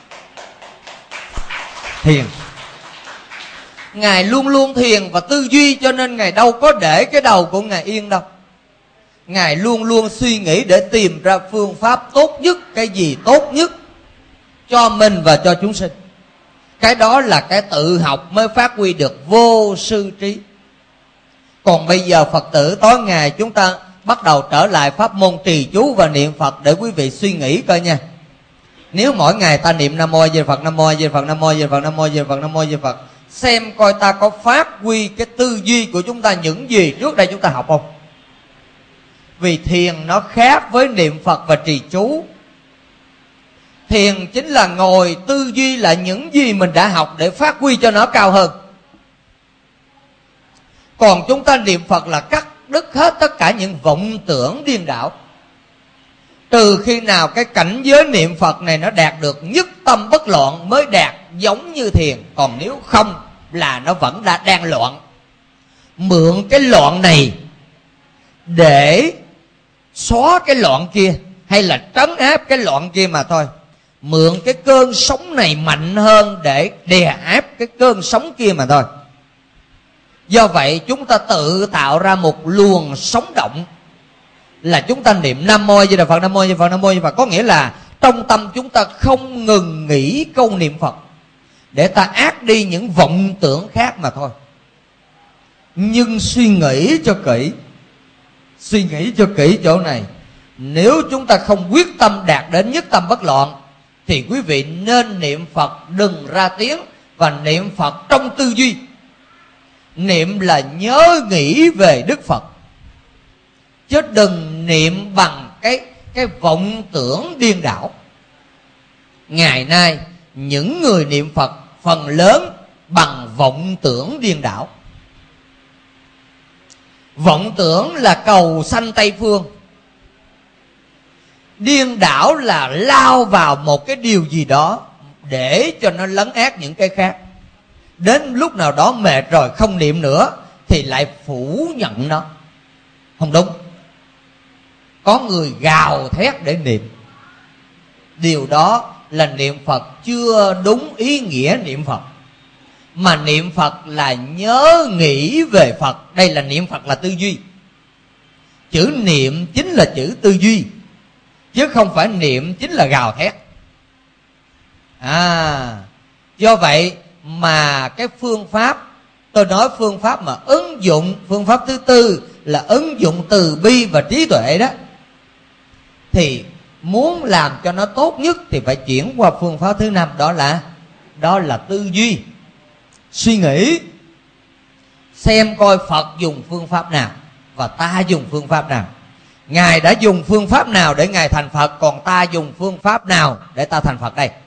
Thiền, Ngài luôn luôn thiền và tư duy, cho nên Ngài đâu có để cái đầu của Ngài yên đâu. Ngài luôn luôn suy nghĩ để tìm ra phương pháp tốt nhất, cái gì tốt nhất. cho mình và cho chúng sinh. Cái đó là cái tự học mới phát huy được vô sư trí. Còn bây giờ Phật tử tối ngày chúng ta bắt đầu trở lại pháp môn trì chú và niệm Phật, để quý vị suy nghĩ coi nha. Nếu mỗi ngày ta niệm Nam Mô A Di Đà Phật, Nam Mô A Di Đà Phật, Nam Mô A Di Đà Phật, Nam Mô A Di Đà Phật, Nam Mô A Di Đà Phật, xem coi ta có phát huy cái tư duy của chúng ta những gì trước đây chúng ta học không? Vì thiền nó khác với niệm Phật và trì chú. Thiền chính là ngồi tư duy lại những gì mình đã học để phát huy cho nó cao hơn. Còn chúng ta niệm Phật là cắt đứt hết tất cả những vọng tưởng điên đảo. Trừ khi nào cái cảnh giới niệm Phật này nó đạt được nhất tâm bất loạn mới đạt giống như thiền. Còn nếu không là nó vẫn đã đang loạn. Mượn cái loạn này để xóa cái loạn kia, hay là trấn áp cái loạn kia mà thôi. Mượn cái cơn sóng này mạnh hơn để đè áp cái cơn sóng kia mà thôi. Do vậy chúng ta tự tạo ra một luồng sóng động, là chúng ta niệm Nam Mô A Di Đà Phật, Nam Mô A Di Đà Phật, Nam Mô A Di Đà Phật. Có nghĩa là trong tâm chúng ta không ngừng nghĩ câu niệm Phật để ta át đi những vọng tưởng khác mà thôi. Nhưng suy nghĩ cho kỹ, suy nghĩ cho kỹ chỗ này. Nếu chúng ta không quyết tâm đạt đến nhất tâm bất loạn thì quý vị nên niệm Phật đừng ra tiếng, và niệm Phật trong tư duy. Niệm là nhớ nghĩ về Đức Phật, chứ đừng niệm bằng cái cái vọng tưởng điên đảo. Ngày nay những người niệm Phật phần lớn bằng vọng tưởng điên đảo. Vọng tưởng là cầu sanh Tây Phương, điên đảo là lao vào một cái điều gì đó để cho nó lấn át những cái khác. Đến lúc nào đó mệt rồi không niệm nữa thì lại phủ nhận nó. Không đúng. Có người gào thét để niệm, điều đó là niệm Phật chưa đúng ý nghĩa niệm Phật. Mà niệm Phật là nhớ nghĩ về Phật. Đây là niệm Phật là tư duy. Chữ niệm chính là chữ tư duy, chứ không phải niệm chính là gào thét. À, do vậy mà cái phương pháp, tôi nói phương pháp mà ứng dụng, phương pháp thứ tư là ứng dụng từ bi và trí tuệ đó, thì muốn làm cho nó tốt nhất thì phải chuyển qua phương pháp thứ năm, đó là đó là tư duy. Suy nghĩ xem coi Phật dùng phương pháp nào và ta dùng phương pháp nào. Ngài đã dùng phương pháp nào để Ngài thành Phật, còn ta dùng phương pháp nào để ta thành Phật đây?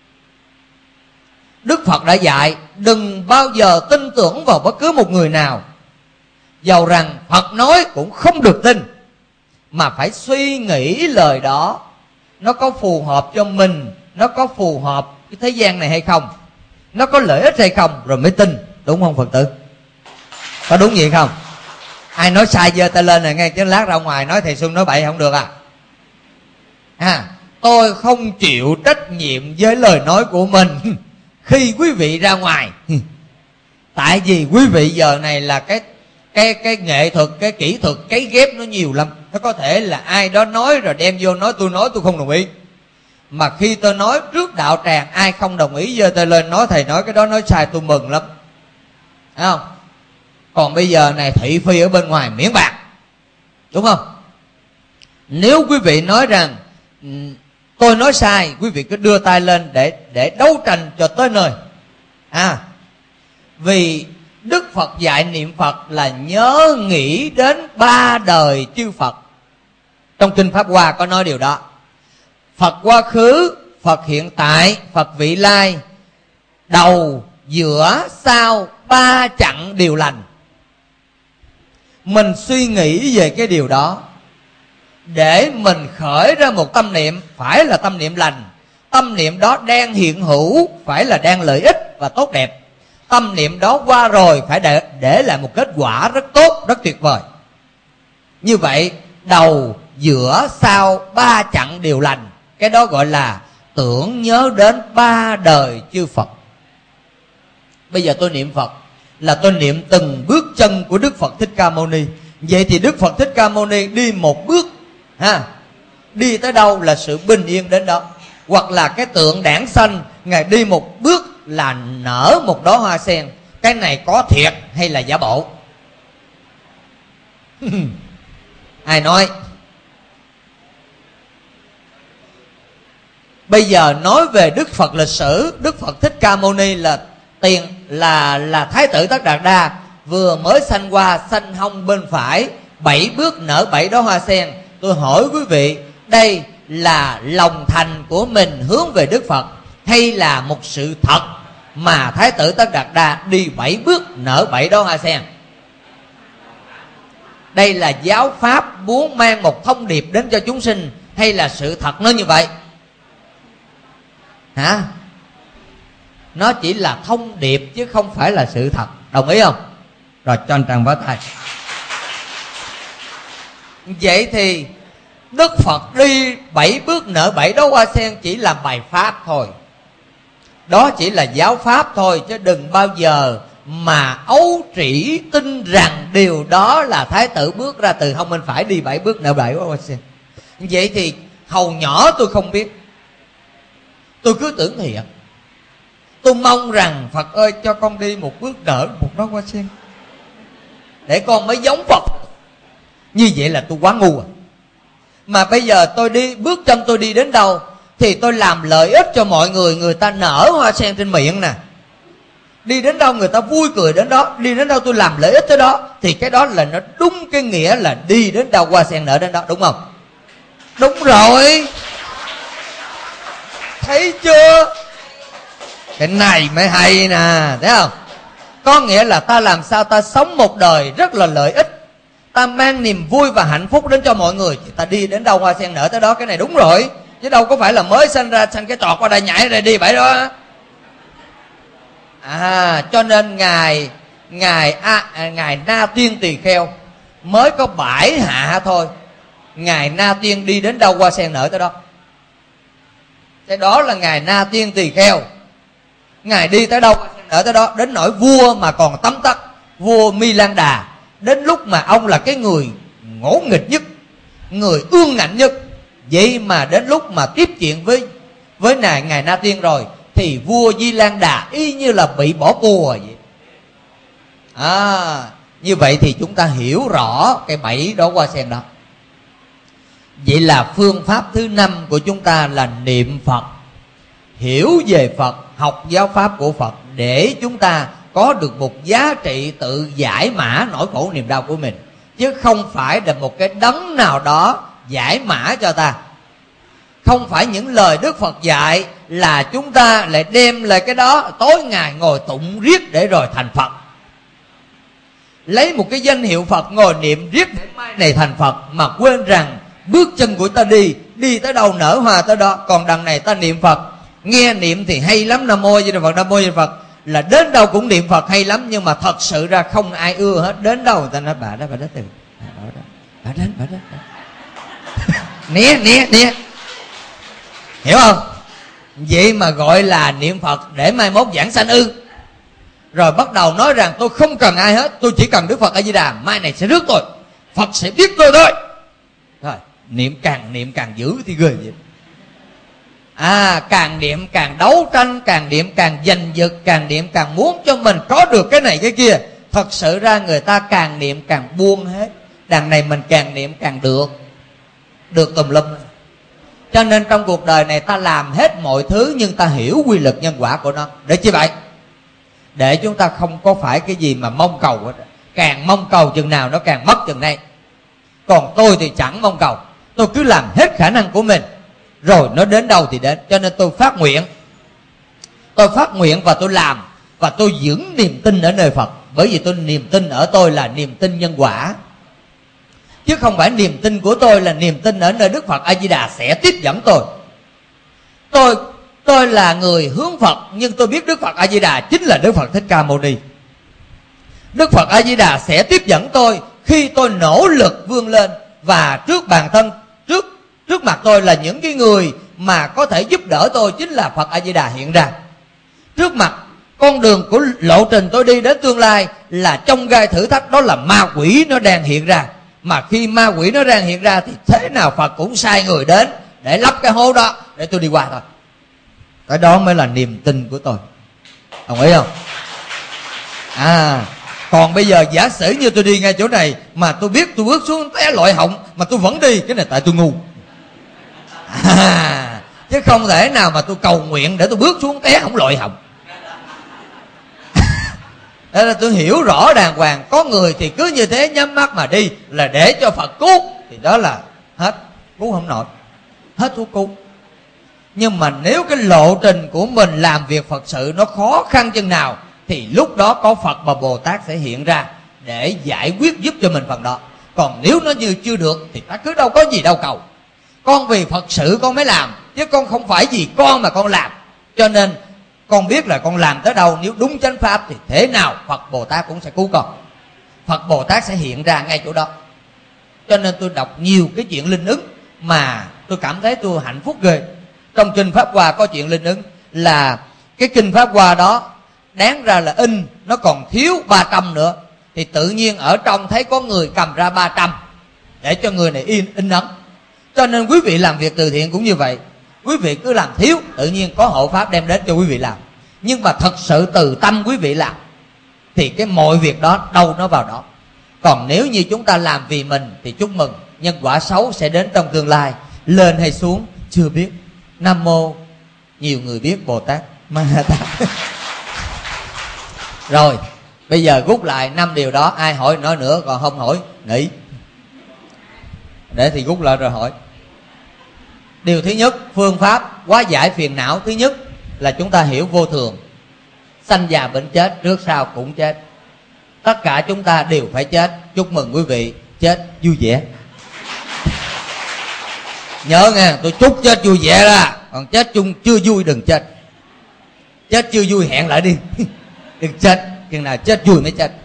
Đức Phật đã dạy đừng bao giờ tin tưởng vào bất cứ một người nào, dầu rằng Phật nói cũng không được tin, mà phải suy nghĩ lời đó nó có phù hợp cho mình, nó có phù hợp cái thế gian này hay không, nó có lợi ích hay không, rồi mới tin. Đúng không Phật tử? Có đúng vậy không? Ai nói sai giơ tay lên này nghe, chứ lát ra ngoài nói thầy Xuân nói bậy không được à. À, tôi không chịu trách nhiệm với lời nói của mình khi quý vị ra ngoài. Tại vì quý vị giờ này là cái cái cái nghệ thuật, cái kỹ thuật cấy ghép nó nhiều lắm. Nó có thể là ai đó nói rồi đem vô nói tôi nói tôi không đồng ý. Mà khi tôi nói trước đạo tràng ai không đồng ý giơ tay lên nói thầy nói cái đó nói sai, tôi mừng lắm. Thấy không? Còn bây giờ này thị phi ở bên ngoài miễn bạc. Đúng không? Nếu quý vị nói rằng tôi nói sai, quý vị cứ đưa tay lên để để đấu tranh cho tới nơi. À, vì Đức Phật dạy niệm Phật là nhớ nghĩ đến ba đời chư Phật. Trong Kinh Pháp Hoa có nói điều đó. Phật quá khứ, Phật hiện tại, Phật vị lai, đầu, giữa, sau, ba chặng đều lành. Mình suy nghĩ về cái điều đó để mình khởi ra một tâm niệm, phải là tâm niệm lành. Tâm niệm đó đang hiện hữu, phải là đang lợi ích và tốt đẹp. Tâm niệm đó qua rồi phải để, để lại một kết quả rất tốt, rất tuyệt vời. Như vậy đầu, giữa, sau, ba chặng đều lành. Cái đó gọi là tưởng nhớ đến ba đời chư Phật. Bây giờ tôi niệm Phật là tôi niệm từng bước chân của Đức Phật Thích Ca Mâu Ni. Vậy thì Đức Phật Thích Ca Mâu Ni đi một bước ha, đi tới đâu là sự bình yên đến đó. hoặc là cái tượng đản xanh, Ngài đi một bước là nở một đóa hoa sen. Cái này có thiệt hay là giả bộ? Ai nói? Bây giờ nói về Đức Phật lịch sử, Đức Phật Thích Ca Mâu Ni là tiền là là Thái tử Tất Đạt Đa, vừa mới sanh qua, sanh hông bên phải, bảy bước nở bảy đóa hoa sen. Tôi hỏi quý vị, đây là lòng thành của mình hướng về Đức Phật, hay là một sự thật mà Thái tử Tất Đạt Đa đi bảy bước nở bảy đóa hoa sen? Đây là giáo pháp muốn mang một thông điệp đến cho chúng sinh, hay là sự thật nó như vậy? Hả? Nó chỉ là thông điệp chứ không phải là sự thật. Đồng ý không? Rồi cho anh tràng vỗ tay. Vậy thì Đức Phật đi bảy bước nở bảy đóa hoa sen chỉ là bài pháp thôi. Đó chỉ là giáo pháp thôi, chứ đừng bao giờ mà ấu trĩ tin rằng điều đó là Thái tử bước ra từ hông bên phải đi bảy bước nở bảy đóa hoa sen. Vậy thì hầu nhỏ tôi không biết, tôi cứ tưởng thiệt. Tôi mong rằng Phật ơi cho con đi một bước nở một đóa hoa sen, để con mới giống Phật. Như vậy là tôi quá ngu à. Mà bây giờ tôi đi, bước chân tôi đi đến đâu thì tôi làm lợi ích cho mọi người. Người ta nở hoa sen trên miệng nè, đi đến đâu người ta vui cười đến đó, đi đến đâu tôi làm lợi ích tới đó, thì cái đó là nó đúng cái nghĩa là đi đến đâu hoa sen nở đến đó, đúng không? Đúng rồi. Thấy chưa? Cái này mới hay nè, thấy không? Có nghĩa là ta làm sao ta sống một đời rất là lợi ích, ta mang niềm vui và hạnh phúc đến cho mọi người, thì ta đi đến đâu hoa sen nở tới đó. Cái này đúng rồi, chứ đâu có phải là mới sinh ra sanh cái trọt qua đây nhảy ra đi vậy đó. À, cho nên ngài ngài à, ngài Na Tiên Tỳ Kheo mới có bãi hạ thôi, ngài Na Tiên đi đến đâu hoa sen nở tới đó. Cái đó là ngài Na Tiên Tỳ Kheo, ngài đi tới đâu nở tới đó. Đến nỗi vua mà còn tấm tắc, vua Mi Lan Đà, đến lúc mà ông là cái người ngỗ nghịch nhất, người ương ngạnh nhất, vậy mà đến lúc mà tiếp chuyện với với ngài ngài Na Tiên rồi, thì vua Di Lan Đà y như là bị bỏ cua vậy. À, như vậy thì chúng ta hiểu rõ cái bảy đó hoa sen đó. Vậy là phương pháp thứ năm của chúng ta là niệm Phật, hiểu về Phật, học giáo pháp của Phật, để chúng ta có được một giá trị tự giải mã nỗi khổ niềm đau của mình, chứ không phải là một cái đấng nào đó giải mã cho ta. Không phải những lời Đức Phật dạy là chúng ta lại đem lại cái đó tối ngày ngồi tụng riết để rồi thành Phật. Lấy một cái danh hiệu Phật ngồi niệm riết để mai này thành Phật, mà quên rằng bước chân của ta đi, đi tới đâu nở hoa tới đó. Còn đằng này ta niệm Phật, nghe niệm thì hay lắm, Nam Mô Di Đà Phật, Nam Mô Di Đà Phật, là đến đâu cũng niệm Phật hay lắm, nhưng mà thật sự ra không ai ưa hết. Đến đâu người ta nói bà đó, bà đó từ bà đó, bà đến, bà đến, né né né, hiểu không? Vậy mà gọi là niệm Phật để mai mốt giảng sanh ư? Rồi bắt đầu nói rằng tôi không cần ai hết, tôi chỉ cần Đức Phật A Di Đà, mai này sẽ rước tôi, Phật sẽ biết tôi thôi. Rồi niệm càng niệm càng dữ thì ghê vậy. À, càng niệm càng đấu tranh, càng niệm càng giành giật, càng niệm càng muốn cho mình có được cái này cái kia. Thật sự ra người ta càng niệm càng buông hết. Đằng này mình càng niệm càng được, được tùm lum. Cho nên trong cuộc đời này ta làm hết mọi thứ, nhưng ta hiểu quy luật nhân quả của nó. Để chi vậy? Để chúng ta không có phải cái gì mà mong cầu hết. Càng mong cầu chừng nào nó càng mất chừng này. Còn tôi thì chẳng mong cầu, tôi cứ làm hết khả năng của mình, rồi nó đến đâu thì đến. Cho nên tôi phát nguyện, tôi phát nguyện và tôi làm, và tôi giữ niềm tin ở nơi Phật. Bởi vì tôi niềm tin ở tôi là niềm tin nhân quả, chứ không phải niềm tin của tôi là niềm tin ở nơi Đức Phật A Di Đà sẽ tiếp dẫn tôi. Tôi tôi là người hướng Phật, nhưng tôi biết Đức Phật A Di Đà chính là Đức Phật Thích Ca Mâu Ni. Đức Phật A Di Đà sẽ tiếp dẫn tôi khi tôi nỗ lực vươn lên, và trước bản thân, trước trước mặt tôi là những cái người mà có thể giúp đỡ tôi, chính là Phật A Di Đà hiện ra. Trước mặt con đường của lộ trình tôi đi đến tương lai là trong gai thử thách, đó là ma quỷ nó đang hiện ra. Mà khi ma quỷ nó đang hiện ra thì thế nào Phật cũng sai người đến để lấp cái hố đó để tôi đi qua thôi. Cái đó mới là niềm tin của tôi. Đồng ý không? À, còn bây giờ giả sử như tôi đi ngay chỗ này mà tôi biết tôi bước xuống té lội họng mà tôi vẫn đi, cái này tại tôi ngu. À, chứ không thể nào mà tôi cầu nguyện để tôi bước xuống té không lội họng. Đó là tôi hiểu rõ đàng hoàng. Có người thì cứ như thế nhắm mắt mà đi là để cho Phật cứu, thì đó là hết, cứu không nổi, hết thuốc cứu. Nhưng mà nếu cái lộ trình của mình làm việc Phật sự nó khó khăn chừng nào, thì lúc đó có Phật và Bồ Tát sẽ hiện ra để giải quyết giúp cho mình phần đó. Còn nếu nó như chưa được thì ta cứ đâu có gì đâu cầu. Con vì Phật sự con mới làm, chứ con không phải vì con mà con làm. Cho nên con biết là con làm tới đâu, nếu đúng chánh pháp thì thế nào Phật Bồ Tát cũng sẽ cứu con. Phật Bồ Tát sẽ hiện ra ngay chỗ đó. Cho nên tôi đọc nhiều cái chuyện linh ứng mà tôi cảm thấy tôi hạnh phúc ghê. Trong kinh Pháp Hoa có chuyện linh ứng là cái kinh Pháp Hoa đó đáng ra là in, nó còn thiếu ba trăm nữa, thì tự nhiên ở trong thấy có người cầm ra ba trăm để cho người này in in ấn. Cho nên quý vị làm việc từ thiện cũng như vậy. Quý vị cứ làm thiếu, tự nhiên có hộ pháp đem đến cho quý vị làm. Nhưng mà thật sự từ tâm quý vị làm thì cái mọi việc đó đâu nó vào đó. Còn nếu như chúng ta làm vì mình thì chúc mừng, nhân quả xấu sẽ đến trong tương lai. Lên hay xuống chưa biết. Nam mô nhiều người biết Bồ Tát Ma Tát. Rồi bây giờ rút lại năm điều đó. Ai hỏi nói nữa, còn không hỏi nghỉ. Để thì rút lại rồi hỏi. Điều thứ nhất, phương pháp hóa giải phiền não thứ nhất là chúng ta hiểu vô thường. Sanh già bệnh chết, trước sau cũng chết. Tất cả chúng ta đều phải chết. Chúc mừng quý vị chết vui vẻ. Nhớ nghe, tôi chúc chết vui vẻ ra. Còn chết chung chưa vui đừng chết. Chết chưa vui hẹn lại đi. Đừng chết, chừng nào chết vui mới chết.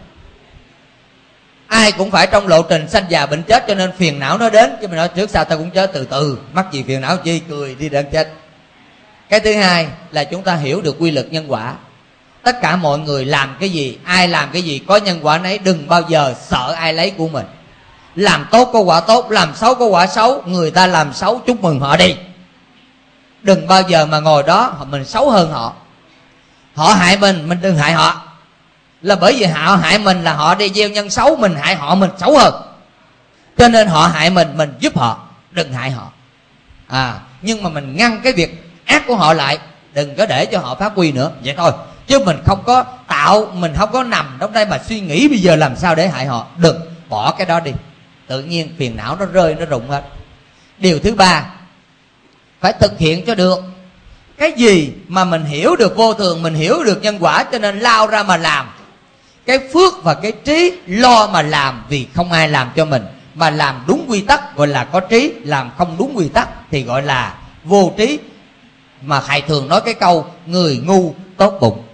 Ai cũng phải trong lộ trình sanh già bệnh chết, cho nên phiền não nó đến. Chứ mình nói trước sau ta cũng chết, từ từ, mắc gì phiền não chi, cười đi đến chết. Cái thứ hai là chúng ta hiểu được quy luật nhân quả. Tất cả mọi người làm cái gì, ai làm cái gì có nhân quả nấy. Đừng bao giờ sợ ai lấy của mình. Làm tốt có quả tốt, làm xấu có quả xấu. Người ta làm xấu chúc mừng họ đi. Đừng bao giờ mà ngồi đó mình xấu hơn họ. Họ hại mình, mình đừng hại họ. Là bởi vì họ hại mình là họ đi gieo nhân xấu, mình hại họ mình xấu hơn. Cho nên họ hại mình, mình giúp họ, đừng hại họ. À, nhưng mà mình ngăn cái việc ác của họ lại, đừng có để cho họ phát huy nữa. Vậy thôi. Chứ mình không có tạo, mình không có nằm trong đây mà suy nghĩ bây giờ làm sao để hại họ. Đừng, bỏ cái đó đi. Tự nhiên phiền não nó rơi, nó rụng hết. Điều thứ ba, phải thực hiện cho được. Cái gì mà mình hiểu được vô thường, mình hiểu được nhân quả, cho nên lao ra mà làm. Cái phước và cái trí lo mà làm, vì không ai làm cho mình. Mà làm đúng quy tắc gọi là có trí, làm không đúng quy tắc thì gọi là vô trí. Mà thầy thường nói cái câu người ngu tốt bụng.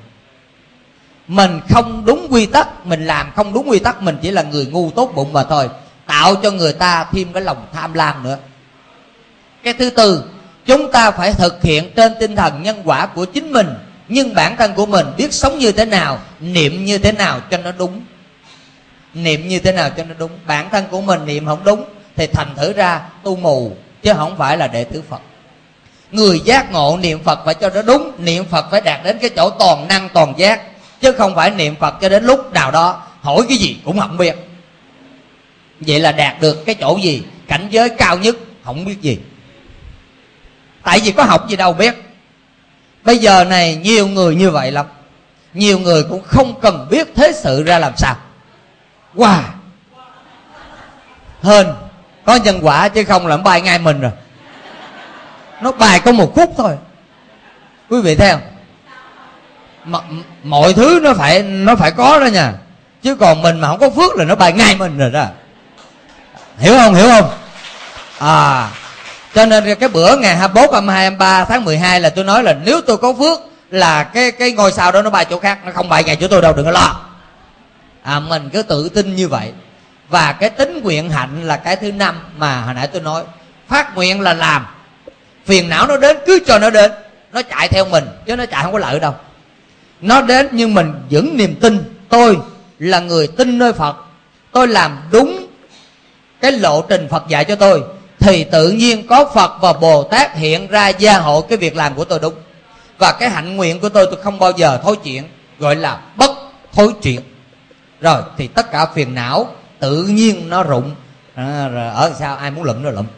Mình không đúng quy tắc, mình làm không đúng quy tắc, mình chỉ là người ngu tốt bụng mà thôi. Tạo cho người ta thêm cái lòng tham lam nữa. Cái thứ tư, chúng ta phải thực hiện trên tinh thần nhân quả của chính mình. Nhưng bản thân của mình biết sống như thế nào, niệm như thế nào cho nó đúng. Niệm như thế nào cho nó đúng. Bản thân của mình niệm không đúng thì thành thử ra tu mù, chứ không phải là đệ tử Phật. Người giác ngộ niệm Phật phải cho nó đúng. Niệm Phật phải đạt đến cái chỗ toàn năng toàn giác, chứ không phải niệm Phật cho đến lúc nào đó hỏi cái gì cũng không biết. Vậy là đạt được cái chỗ gì? Cảnh giới cao nhất không biết gì. Tại vì có học gì đâu biết. Bây giờ này nhiều người như vậy lắm. Nhiều người cũng không cần biết thế sự ra làm sao. Wow, hên có nhân quả, chứ không là nó bay ngay mình rồi. Nó bài có một phút thôi. Quý vị thấy không? M- mọi thứ nó phải nó phải có đó nha. Chứ còn mình mà không có phước là nó bài ngay mình rồi đó. Hiểu không? Hiểu không? À, cho nên cái bữa ngày hai mươi mốt, hai mươi hai, hai mươi ba tháng mười hai là tôi nói là nếu tôi có phước là cái cái ngôi sao đó nó bay chỗ khác, nó không bay ngay chỗ tôi đâu, đừng có lo. À, mình cứ tự tin như vậy. Và cái tính nguyện hạnh là cái thứ năm mà hồi nãy tôi nói. Phát nguyện là làm. Phiền não nó đến cứ cho nó đến. Nó chạy theo mình chứ nó chạy không có lợi đâu. Nó đến nhưng mình vẫn niềm tin. Tôi là người tin nơi Phật, tôi làm đúng cái lộ trình Phật dạy cho tôi, thì tự nhiên có Phật và Bồ Tát hiện ra gia hộ cái việc làm của tôi đúng. Và cái hạnh nguyện của tôi tôi không bao giờ thối chuyện, gọi là bất thối chuyện. Rồi thì tất cả phiền não tự nhiên nó rụng. À, rồi ở sao ai muốn lụm nó lụm.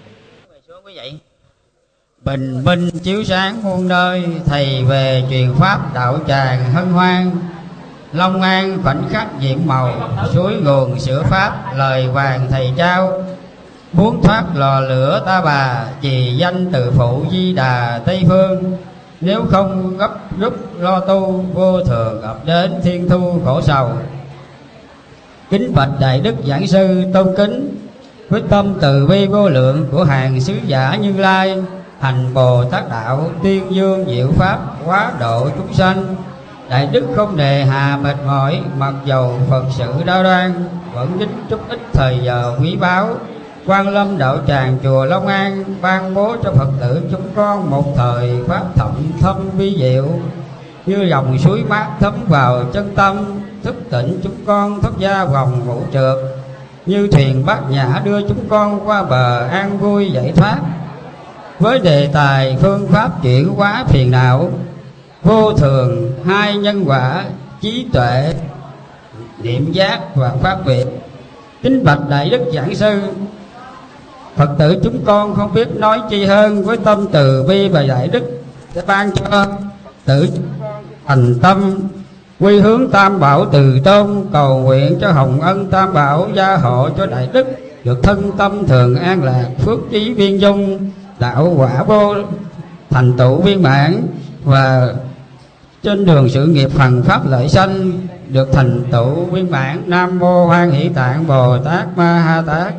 Bình minh chiếu sáng muôn nơi, thầy về truyền pháp đạo tràng hân hoan. Long An khoảnh khắc nhiệm màu, suối nguồn sửa pháp lời vàng thầy trao. Muốn thoát lò lửa ta bà, trì danh từ phụ Di Đà Tây Phương. Nếu không gấp rút lo tu, vô thường ập đến thiên thu khổ sầu. Kính bạch đại đức giảng sư tôn kính, quyết tâm từ bi vô lượng của hàng sứ giả Như Lai. Hành Bồ Tát đạo tuyên dương diệu pháp, quá độ chúng sanh. Đại đức không nề hà mệt mỏi, mặc dầu Phật sự đau đoan, vẫn dính chút ít thời giờ quý báu. Quan Lâm đạo tràng chùa Long An ban bố cho Phật tử chúng con một thời pháp thậm thâm vi diệu, như dòng suối mát thấm vào chân tâm, thức tỉnh chúng con thoát ra vòng ngũ trượt, như thuyền bát nhã đưa chúng con qua bờ an vui giải thoát. Với đề tài phương pháp chuyển hóa phiền não, vô thường, hai nhân quả, trí tuệ, niệm giác và pháp biệt. Kính bạch đại đức giảng sư, Phật tử chúng con không biết nói chi hơn, với tâm từ bi và đại đức sẽ ban cho tử thành tâm quy hướng tam bảo từ tôn, cầu nguyện cho hồng ân tam bảo gia hộ cho đại đức được thân tâm thường an lạc, phước trí viên dung, đạo quả vô thành tựu viên mãn, và trên đường sự nghiệp hằng pháp lợi sanh được thành tựu viên mãn. Nam mô Hoan Hỷ Tạng Bồ Tát Ma Ha Tát.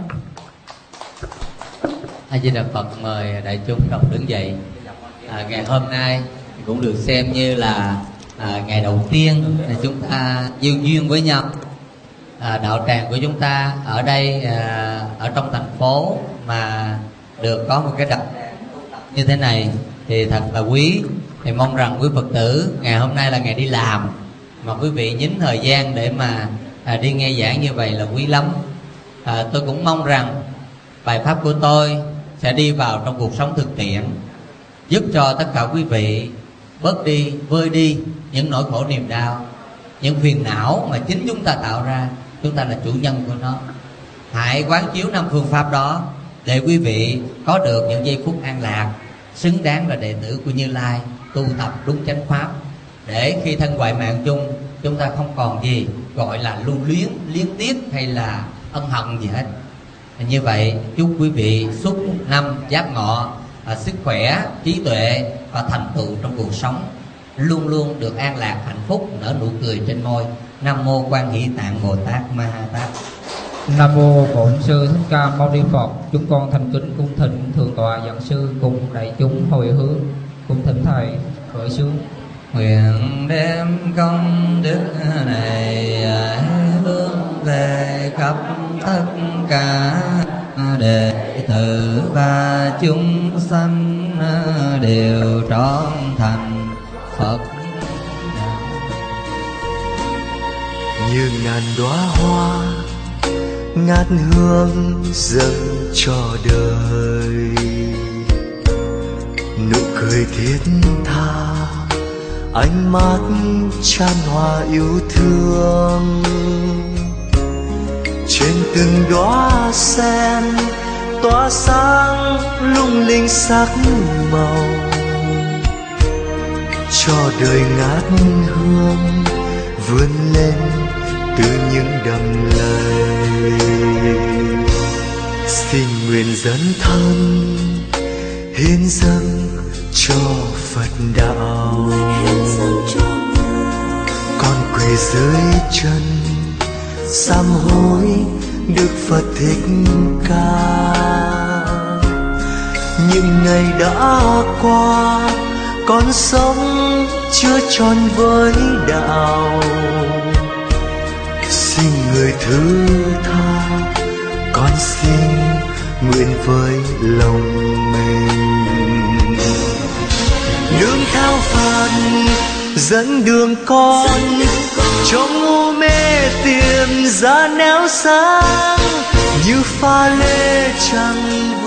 A Di Đà Phật. Mời đại chúng đồng đứng dậy. À, ngày hôm nay cũng được xem như là à, ngày đầu tiên chúng ta yêu duyên với nhau. À, đạo tràng của chúng ta ở đây à, ở trong thành phố mà được có một cái đặc như thế này thì thật là quý. Thì mong rằng quý Phật tử, ngày hôm nay là ngày đi làm mà quý vị nhín thời gian để mà à, đi nghe giảng như vậy là quý lắm. À, tôi cũng mong rằng bài pháp của tôi sẽ đi vào trong cuộc sống thực tiễn, giúp cho tất cả quý vị bớt đi, vơi đi những nỗi khổ niềm đau, những phiền não mà chính chúng ta tạo ra. Chúng ta là chủ nhân của nó. Hãy quán chiếu năm phương pháp đó để quý vị có được những giây phút an lạc, xứng đáng là đệ tử của Như Lai, tu tập đúng chánh pháp, để khi thân ngoại mạng chung chúng ta không còn gì gọi là lưu luyến, liên tiếp hay là ân hận gì hết. Như vậy chúc quý vị suốt năm Giáp Ngọ à, sức khỏe, trí tuệ và thành tựu trong cuộc sống, luôn luôn được an lạc, hạnh phúc, nở nụ cười trên môi. Nam mô Quan Hỷ Tạng Bồ Tát Ma Ha Tát. Nam mô Bổn Sư Thích Ca Mâu Ni Phật. Chúng con thành kính cung thỉnh thượng tọa giảng sư cùng đại chúng hồi hướng, cung thỉnh thầy khởi xướng. Nguyện đem công đức này hướng về khắp tất cả đệ tử và chúng sanh đều trọn thành Phật. Như ngàn đóa hoa ngát hương dâng cho đời, nụ cười thiết tha, ánh mắt chan hòa yêu thương. Trên từng đóa sen tỏa sáng lung linh sắc màu, cho đời ngát hương vươn lên từ những đầm lầy. Xin nguyện dấn thân hiến dâng cho Phật đạo, con quỳ dưới chân sám hối Đức Phật Thích Ca. Những ngày đã qua con sống chưa tròn với đạo, xin người thứ tha, con xin nguyện với lòng mình. Nương theo Phật dẫn đường con, trong u mê tìm ra nẻo sáng, như pha lê trăng